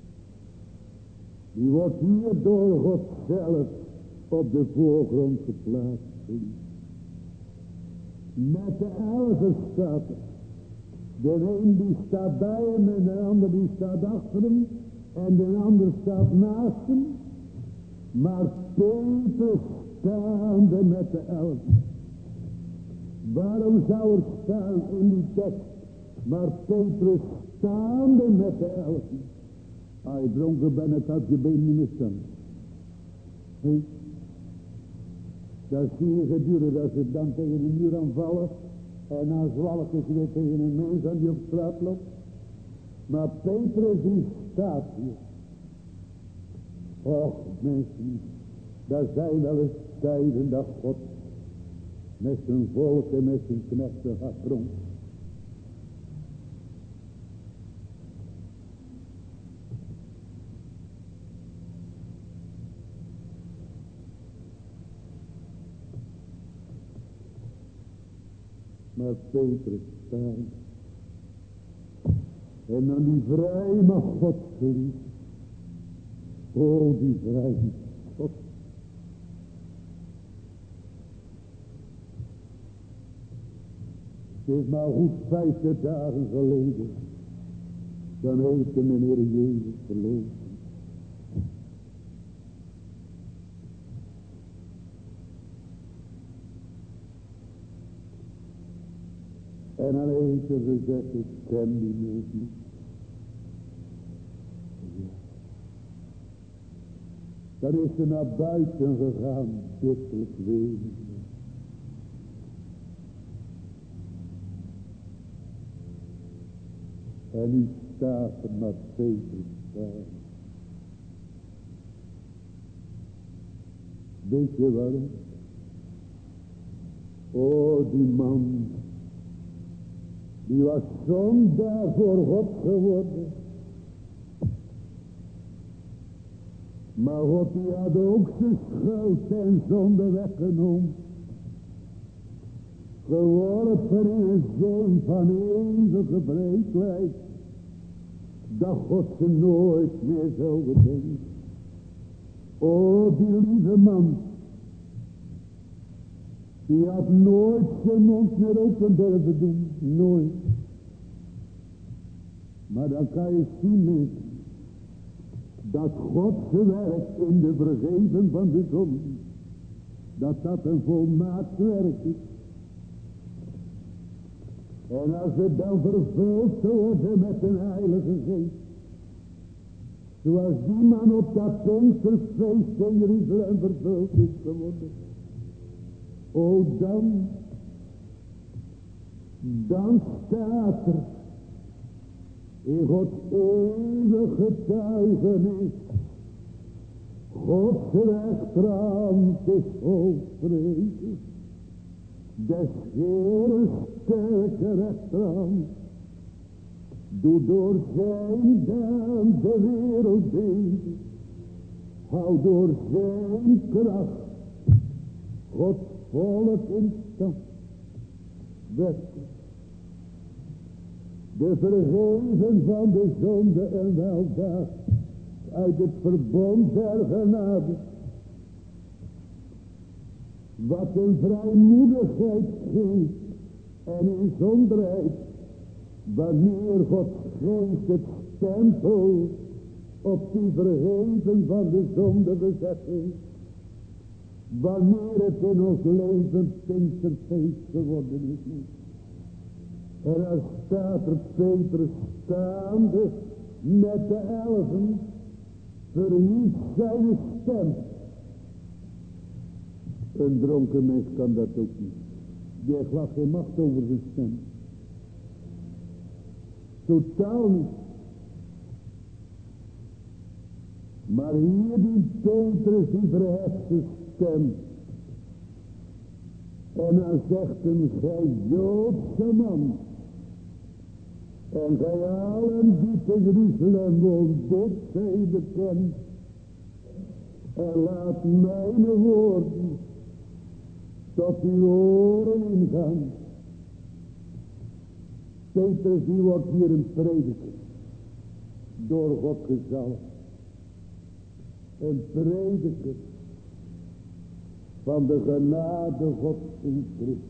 die wordt hier door God zelf op de voorgrond geplaatst. Met de elfen staat er. De een die staat bij hem en de ander die staat achter hem. En de ander staat naast hem. Maar Petrus staande met de elfen. Waarom zou er staan in die tekst? Maar Petrus staande met de elfen. Als je dronken bent, dan had je been niet meer staan. Hey. Dat zie je gedurende dat ze dan tegen de muur aanvallen. En dan zwalken ze weer tegen een mens aan die op straat loopt. Maar Petrus die staat hier. Och mensen, daar zijn wel eens tijden dat God met zijn volk en met zijn knechten gaat dronken. Maar Petrus staan. En dan die vrij mag God geliefd. O, die vrij God. Het is maar goed vijftig dagen geleden. Dan heeft de meneer Jezus verloren. En dan heeft hij gezegd, ik ken die mens niet. Ja. Dan is hij naar buiten gegaan, bitterlijk wenen. En nu staat er maar Petrus staan. Weet je waarom? O, die man, die was zondaar voor God geworden. Maar God die had ook zijn schuld en zonde weggenomen. Geworpen in een zee van eeuwige breedheid. Dat God ze nooit meer zou gedenken. O, die lieve man. Die had nooit zijn mond meer open durven doen. Nooit. Maar dan kan je zien, mensen, dat God zijn werk in de vergeving van de zonde, dat dat een volmaakt werk is. En als het dan vervuld wordt met een heilige geest, zoals die man op dat Pinksterfeest in Jeruzalem vervuld is geworden, o dan, dan staat er in Gods eeuwige getuigenis, Gods rechterhand is hoogvrezig, des Heeren sterke rechterhand, doet door zijn daad de wereld bezig, hou door zijn kracht God volk in stand. Werkelijk. De vergeven van de zonde en weldaad uit het verbond der genade. Wat een vrijmoedigheid geeft en in zonderheid, wanneer Gods geest het stempel op die vergeven van de zonde gezet heeft. Wanneer het in ons leven Pinksterfeest geworden is. En er staat er Petrus staande met de elfen, verhief zijn stem. Een dronken mens kan dat ook niet. Die heeft laat geen macht over zijn stem. Totaal niet. Maar hier die Petrus die verheft zijn stem. En dan zegt hem, gij Joodse man. En gij allen die te Jeruzalem woont, dit zij bekend. En laat mijn woorden tot uw oren ingaan. Petrus die wordt hier een prediker. Door God gezalfd. Een prediker. Van de genade Gods in Christus.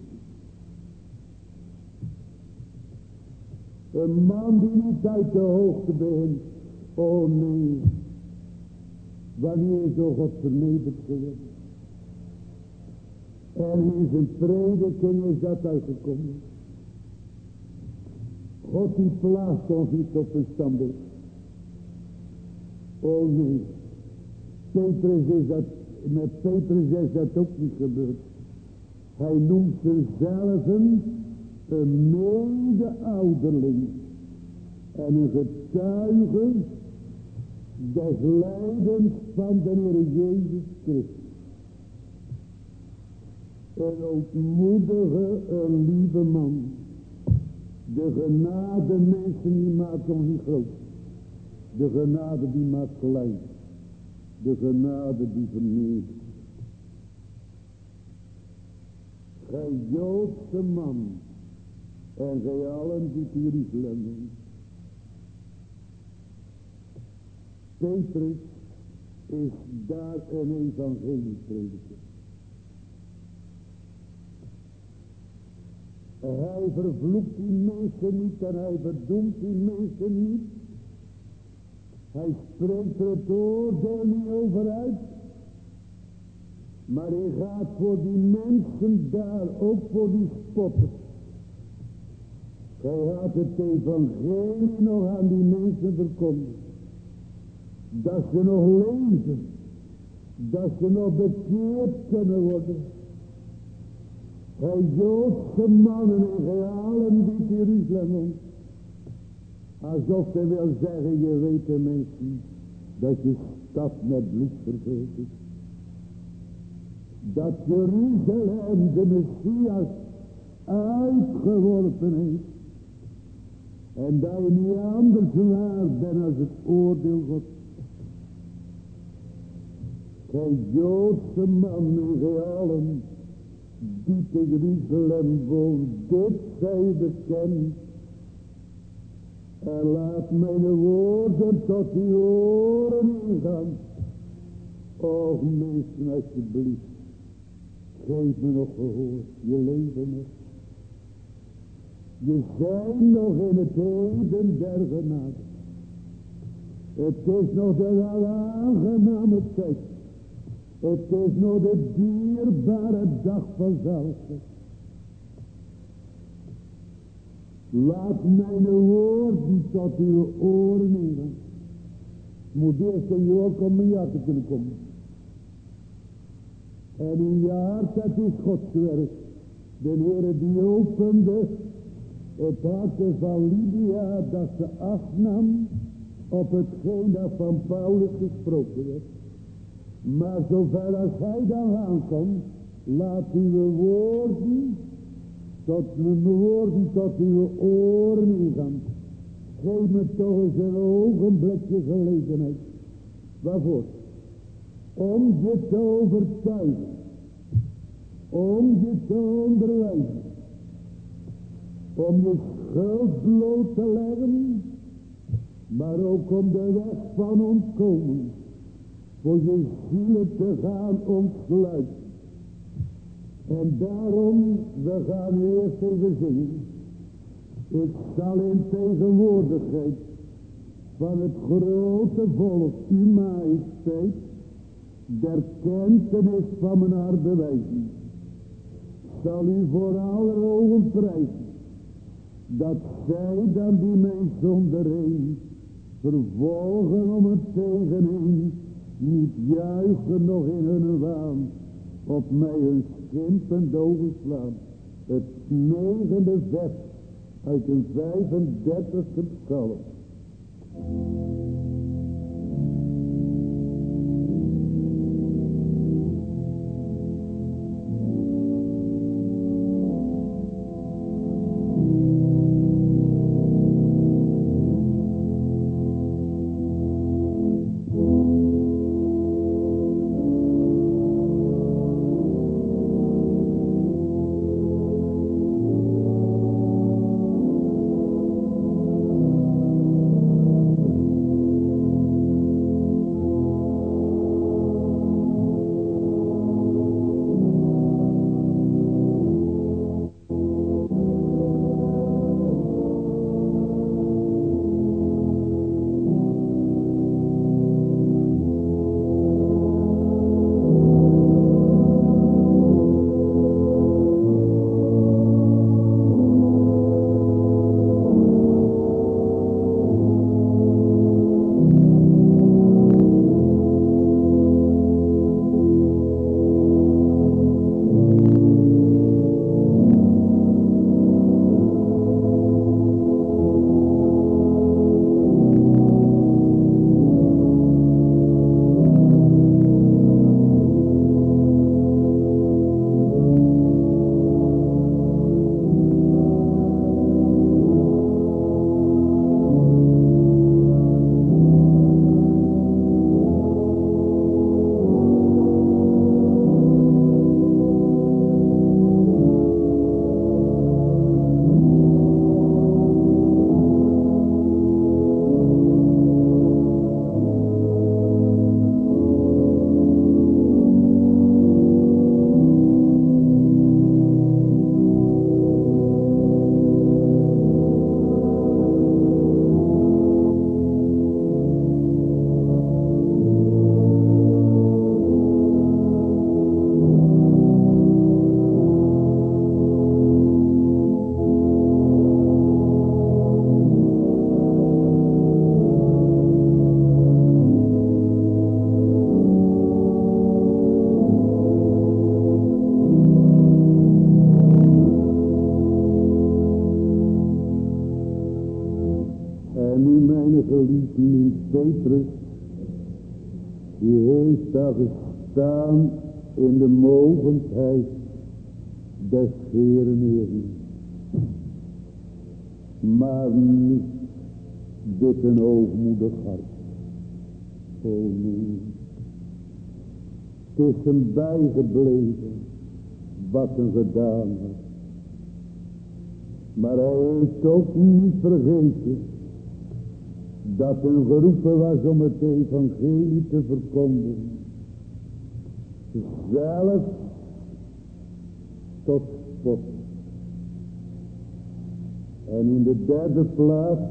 Een man die niet uit de hoogte begint. Oh nee. Wanneer is door God vernederd geworden. En in zijn prediking is dat uitgekomen. God die plaatst ons niet op een standbeeld. Oh nee. Petrus is dat, met Petrus is dat ook niet gebeurd. Hij noemt zichzelf een mede-ouderling. En een getuige des lijdens van de Heer Jezus Christus. Een ootmoedige, een lieve man. De genade mensen die maakt ons niet groot. De genade die maakt klein. De genade die vernedert. Gij Joodse man. En gij allen die te Jeruzalem woont. Petrus is daar een evangelieprediker. Hij vervloekt die mensen niet en hij verdoemt die mensen niet. Hij spreekt er het oordeel niet over uit. Maar hij gaat voor die mensen daar, ook voor die spotters. Hij gaat het evangelie nog aan die mensen verkondigen. Dat ze nog leven. Dat ze nog bekeerd kunnen worden. Gij Joodse mannen en gij allen die te Jeruzalem woont. Alsof hij wil zeggen, je weet de mensen, dat je stad met bloed vervuld is. Dat Jeruzalem de Messias uitgeworpen heeft. En dat je niet anders waard bent als het oordeel God. Gij Joodse mannen en gij allen die te Jeruzalem woont, dit zij bekend. En laat mijn woorden tot uw oren ingaan. Och mensen, alsjeblieft. Geef me nog gehoor. Je leven nog. Je zijn nog in het heden der genade. Het is nog de aangename tijd. Het is nog de dierbare dag van zaligheid. Laat mijn woorden tot uw oren ingaan. Het moet eerst in je oor om in je hart te kunnen komen. En in je hart, dat is Gods werk. De Heere die opende het hart van Lydia, dat ze afnam op hetgeen dat van Paulus gesproken werd. Maar zover als hij dan aankomt, laat uw woorden tot mijn woorden tot uw oren ingaan. Geef me toch eens een ogenblikje gelegenheid. Waarvoor? Om je te overtuigen om je te onderwijzen, om je schuld bloot te leggen, maar ook om de weg van ontkomen voor je zielen te gaan ontsluiten. En daarom, we gaan eerst even zingen. Ik zal in tegenwoordigheid van het grote volk, uw majesteit, der kentenis van mijn hart bewijzen. Zal u voor aller ogen prijzen, dat zij dan die mijn zonderheen vervolgen om het tegenheen, niet juichen nog in hun waan, op mij hun schimpend ogen slaan. Het negende vers uit een vijfendertigste psalm. Petrus, die heeft daar gestaan in de mogendheid des Heeren Heeren. Maar niet dit een hoogmoedig hart. O nee. Het is hem bijgebleven wat hem gedaan had. Maar hij heeft ook niet vergeten dat hem geroepen was om het evangelie te verkondigen. Zelfs tot spot. En in de derde plaats,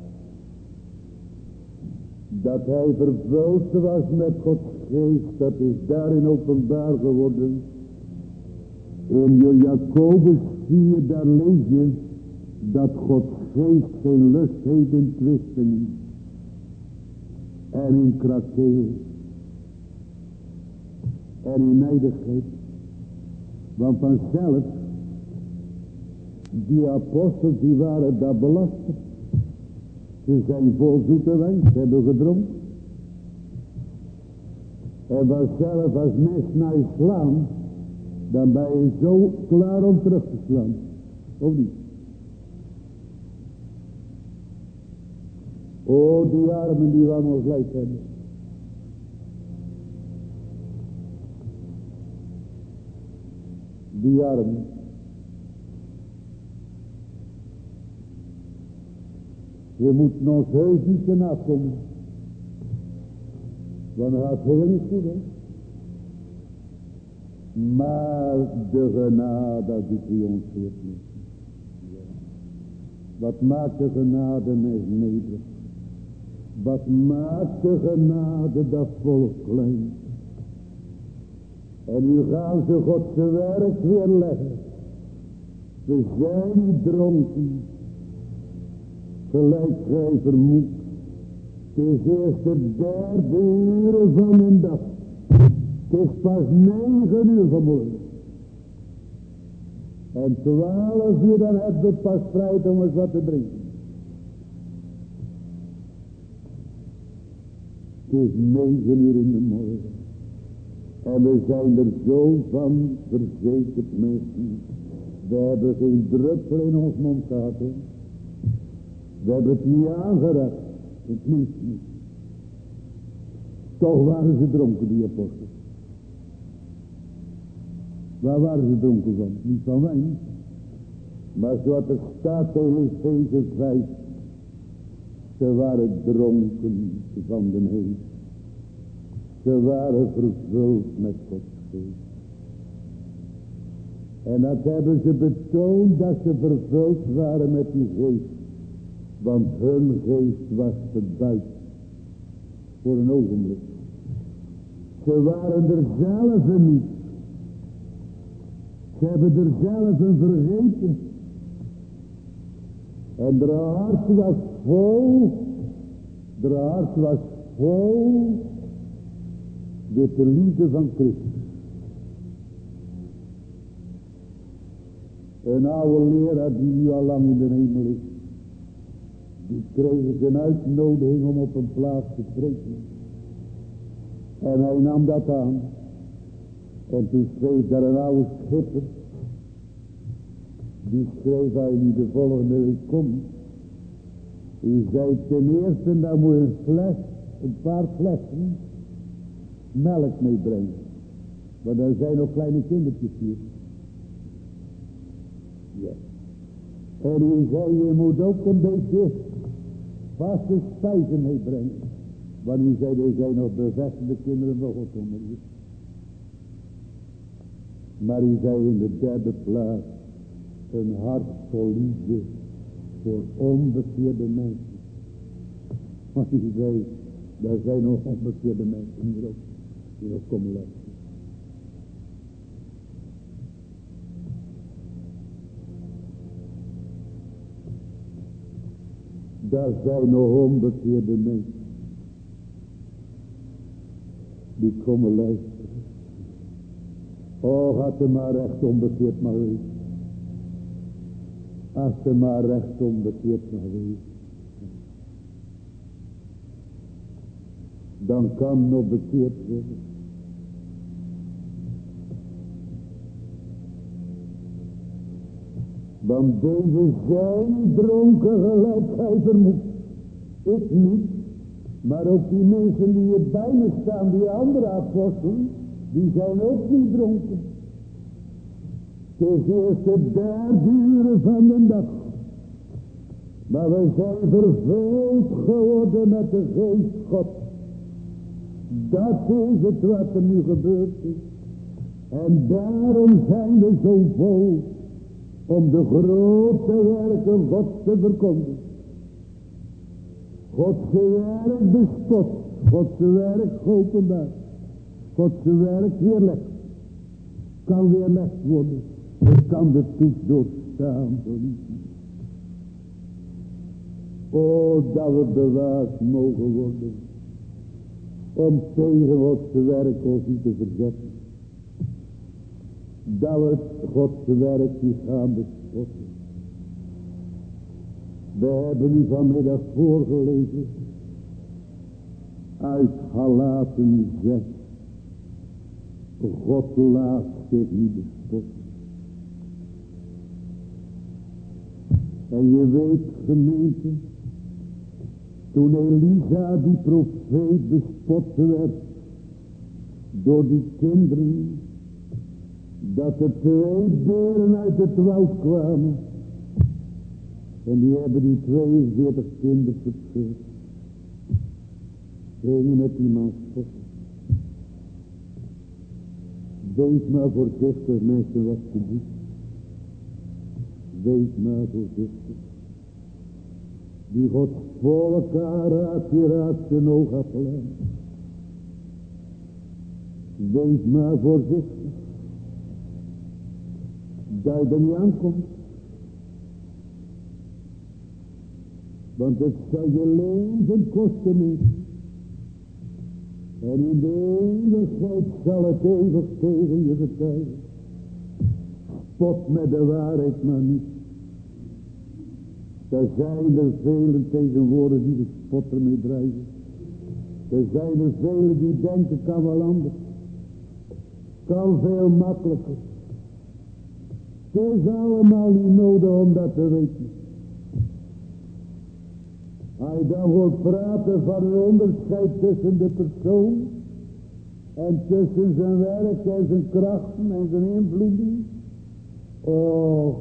dat hij vervuld was met Gods geest, dat is daarin openbaar geworden. In Jacobus vier, daar lees je dat Gods geest geen lust heeft in twisten en in krakeel en in nijdigheid. Want vanzelf, die apostels die waren daar belasterd. Ze zijn vol zoete wijn, ze hebben gedronken. En vanzelf als mes naar je slaan, dan ben je zo klaar om terug te slaan. Of niet? O, die armen die we aan ons lijf hebben. die arm. We moeten ons heus niet te nakomen. Want het gaat heel niet goed, hè. Maar de genade die triomfeert niet. Wat maakt de genade met nederig? Wat maakt de genade dat volk klein? En nu gaan ze God zijn werk weer leggen. We zijn niet dronken. Gelijk gij vermoedt. Het is eerst de derde uur van een dag. Het is pas negen uur vanmorgen. En twaalf uur dan heb je pas vrij om eens wat te drinken. Het is negen uur in de morgen. En we zijn er zo van verzekerd mensen. We hebben geen druppel in ons mond gehad. He. We hebben het niet aangeraakt. Het minst niet. Toch waren ze dronken, die apostelen. Waar waren ze dronken van? Niet van wijn. Maar zoals er staat in Efeze vijf. Ze waren dronken van de Geest. Ze waren vervuld met Gods Geest. En dat hebben ze betoond dat ze vervuld waren met die Geest. Want hun geest was te buiten. Voor een ogenblik. Ze waren er zelf niet. Ze hebben er zelf een vergeten. En de hart was vol. De hart was vol. Met de liefde van Christus. Een oude leraar die nu al lang in de hemel is. Die kreeg een uitnodiging om op een plaats te spreken. En hij nam dat aan. En toen schreef daar een oude schipper. Die schreef hij nu de volgende week komt. Die zei ten eerste, dan moet je een fles, een paar flessen melk meebrengen. Want er zijn nog kleine kindertjes hier. Ja. En die zei, je moet ook een beetje vaste spijzen meebrengen. Want die zei, er zijn nog bevestigde kinderen van God onder je. Maar hij zei in de derde plaats, een hart vol liefde voor onbekeerde mensen. Maar hij zei, daar zijn nog onbekeerde mensen hier ook, die nog komen luisteren. Daar zijn nog onbekeerde mensen, die komen luisteren. Oh, had er maar recht onbekeerd maar wezen. Als er maar recht onbekeerd mag wezen. Dan kan nog bekeerd worden. Want deze zijn dronken gelijk gij vermoedt. Ik niet. Maar ook die mensen die hier bij me staan, die andere apostelen, die zijn ook niet dronken. Het is eerst de derde uur van de dag. Maar we zijn vervuld geworden met de geest God. Dat is het wat er nu gebeurd is. En daarom zijn we zo vol om de grote werken Gods te verkondigen. Gods werk bespot, Gods werk geopenbaard. Gods werk weerlegd. Kan weerlegd worden. Het kan de toets doorstaan voor u. O, dat we bewaard mogen worden. Om tegen Gods werk ons niet te verzetten. Dat we het Gods werk niet gaan bespotten. We hebben u vanmiddag voorgelezen. Uit Galaten zes. God laat zich niet bespotten. En je weet, gemeente, toen Elisa, die profeet, bespot werd door die kinderen, dat er twee beren uit het woud kwamen. En die hebben die tweeënveertig kinderen verscheurd. Gingen met die man spot. Wees maar voorzichtig, mensen, wat je doet. Wees maar voorzichtig. Die Gods volk raadt, die raadt zijn oogappel aan. Wees maar voorzichtig. Dat je er niet aankomt. Want het zal je leven kosten niet. En in de eeuwigheid zal het eeuwig tegen je getuigen. Spot met de waarheid maar niet. Er zijn er velen tegenwoordig die de spot ermee drijven. Er zijn er velen die denken kan wel anders. Kan veel makkelijker. Het is allemaal niet nodig om dat te weten. Als je dan hoort praten van een onderscheid tussen de persoon en tussen zijn werk en zijn krachten en zijn invloeding. Oh,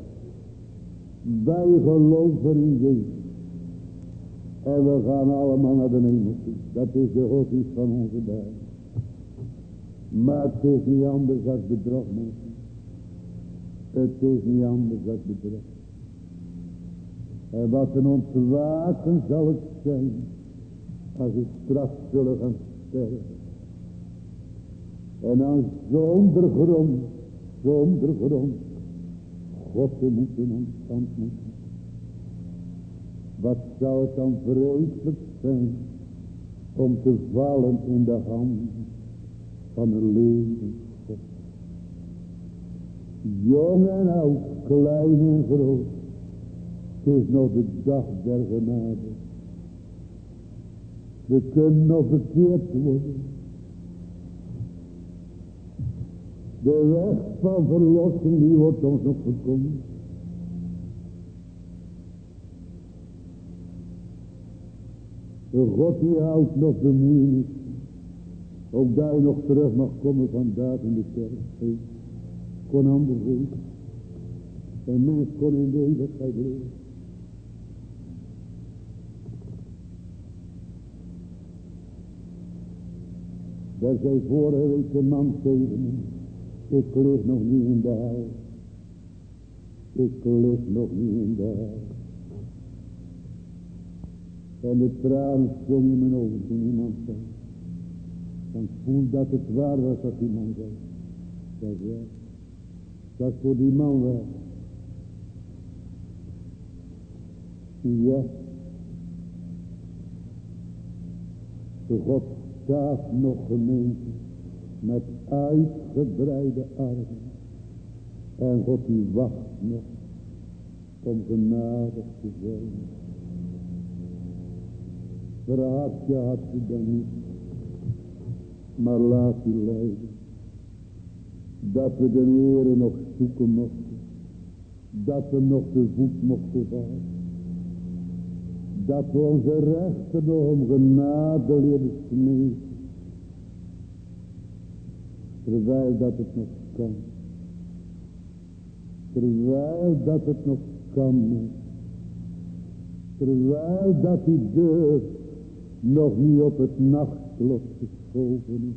wij geloven in Jezus. En we gaan allemaal naar de hemel toe. Dat is de godsdienst van onze dagen. Maar het is niet anders dan bedrog, mensen. Het is niet anders dan bedrog. En wat een ontwaken zal het zijn, als we straks zullen gaan sterven. En dan zonder grond, zonder grond, God te moeten ontmoeten. Wat zou het dan vreselijk zijn, om te vallen in de handen van een levend God. Jong en oud, klein en groot. Het is nog de dag der genade. We kunnen nog verkeerd worden. De weg van verlossing die wordt ons nog verkondigd. De God die houdt nog de moeite. Ook daar je nog terug mag komen vandaag in de kerk. Hey, kon anders weten. Een mens kon in de eeuwigheid leven. Daar zei vorige week een man tegen me. Ik lig nog niet in de hel. Ik lig nog niet in de hel. En de tranen zongen in mijn ogen toen iemand zei. Dan voel dat het waar was wat die man zei. Dat is waar. Dat is voor die man waar. Ja. De God staat nog gemeente met uitgebreide armen. En God die wacht nog om genadig te zijn. Verhaat je hart je dan niet, maar laat je leiden. Dat we de Heere nog zoeken mochten. Dat we nog de voet mochten vallen. Dat we onze rechten nog om genade leren smeken. Terwijl dat het nog kan. Terwijl dat het nog kan. Terwijl dat die deur nog niet op het nachtslot geschoven is.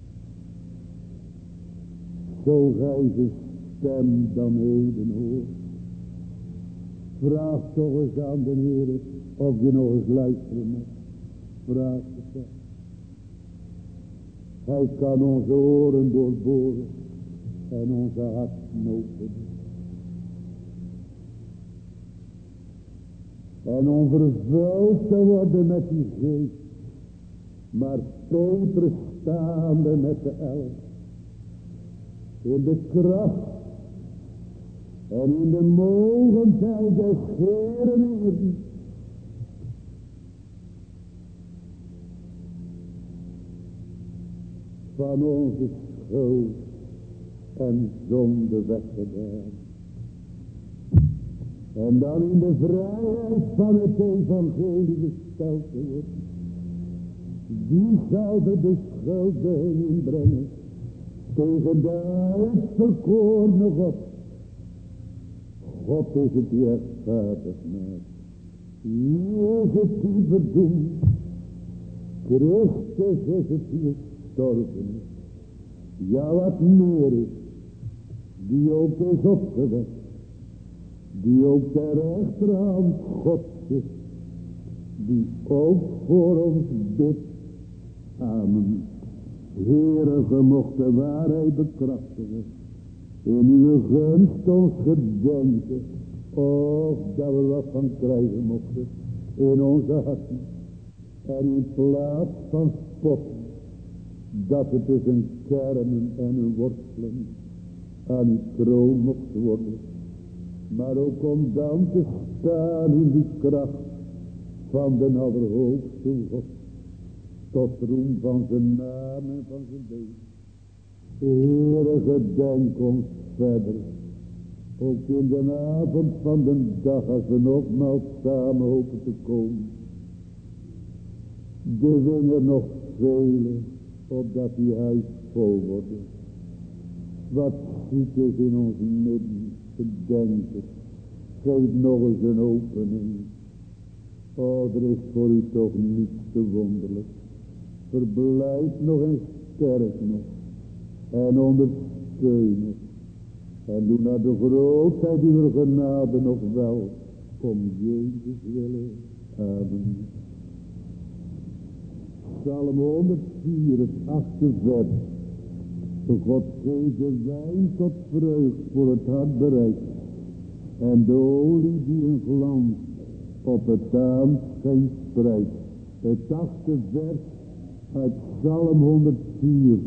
Zo gij zijn stem dan heden hoort. Vraag toch eens aan de Heer of je nog eens luisteren moet. Vraag het eens. Hij kan onze oren doorboren en onze harten openen. En om vervuld te worden met die geest. Maar Petrus staande met de elf. In de kracht. En in de mogendheid des Heeren Heeren. Van onze schuld en zonde weggedaan. En dan in de vrijheid van het evangelie gesteld te worden. Wie zal de beschuldiging inbrengen tegen de uitverkorene God. God is het die rechtvaardig maakt. Wie is het die verdoemt? Christus is het die gestorven is. Ja, wat meer is, die ook is opgewekt, die ook ter rechterhand God zit, die ook voor ons bidt. Amen. Heere, ge mocht de waarheid bekrachtigen, in uw gunst ons gedenken, of dat we wat van krijgen mochten, in onze harten. En in plaats van spot, dat het is een kermen en een worsteling aan uw troon mocht worden. Maar ook om dan te staan in die kracht van de Allerhoogste God. Tot roem van zijn naam en van zijn deugd. Heere, gedenk ons verder. Ook in de avond van de dag als we nogmaals samen hopen te komen. De winger nog vele, opdat die huis vol wordt. Wat ziek is in ons midden, gedenk het. Geef nog eens een opening. Oh, er is voor u toch niets te wonderlijk. Verblijf nog en sterk nog. En ondersteun nog. En doe naar de grootheid uw genade nog wel. Om Jezus willen. Amen. Psalm honderdvier, het achtste vers. God geeft de wijn tot vreugd voor het hart bereikt. En de olie die een glans op het aanschijn spreidt. Het achtste vers uit Psalm honderdvier.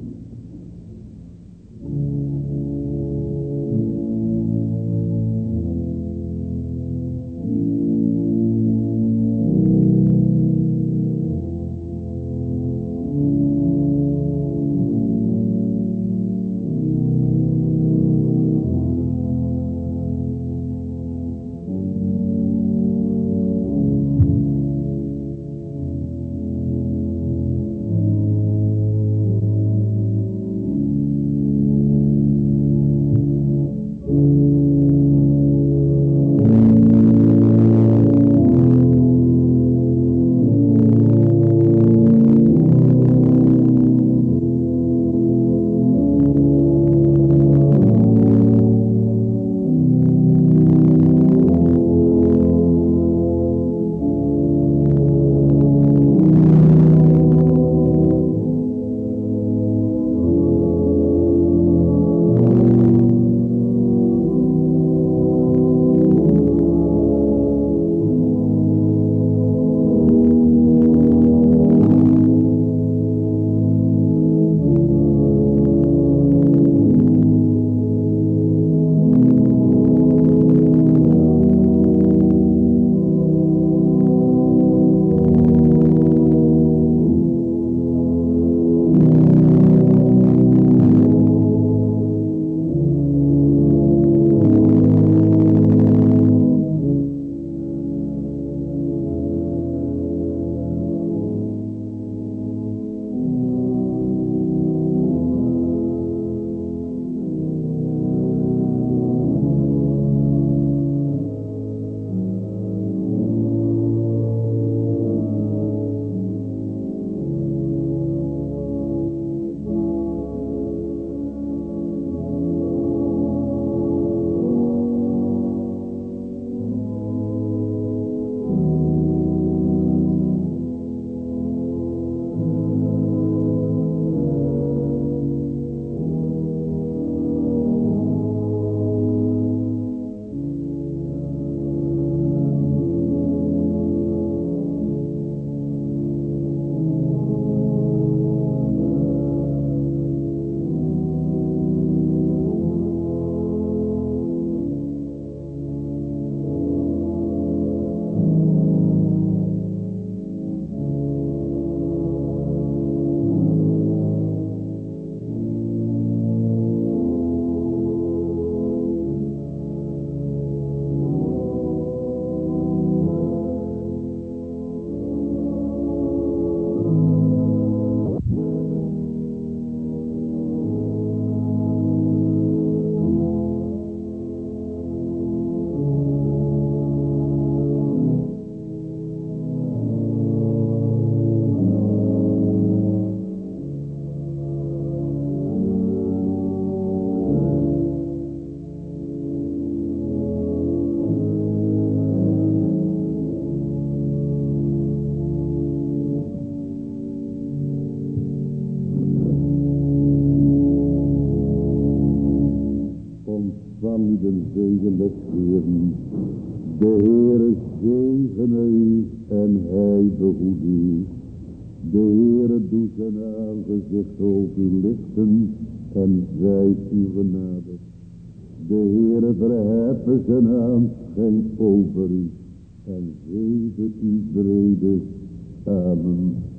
zegene u en hij behoede u. De Heere doet zijn aangezicht over u lichten en zij u genade. De Heere verheffen zijn aanschijn over u en geven u vrede. Amen.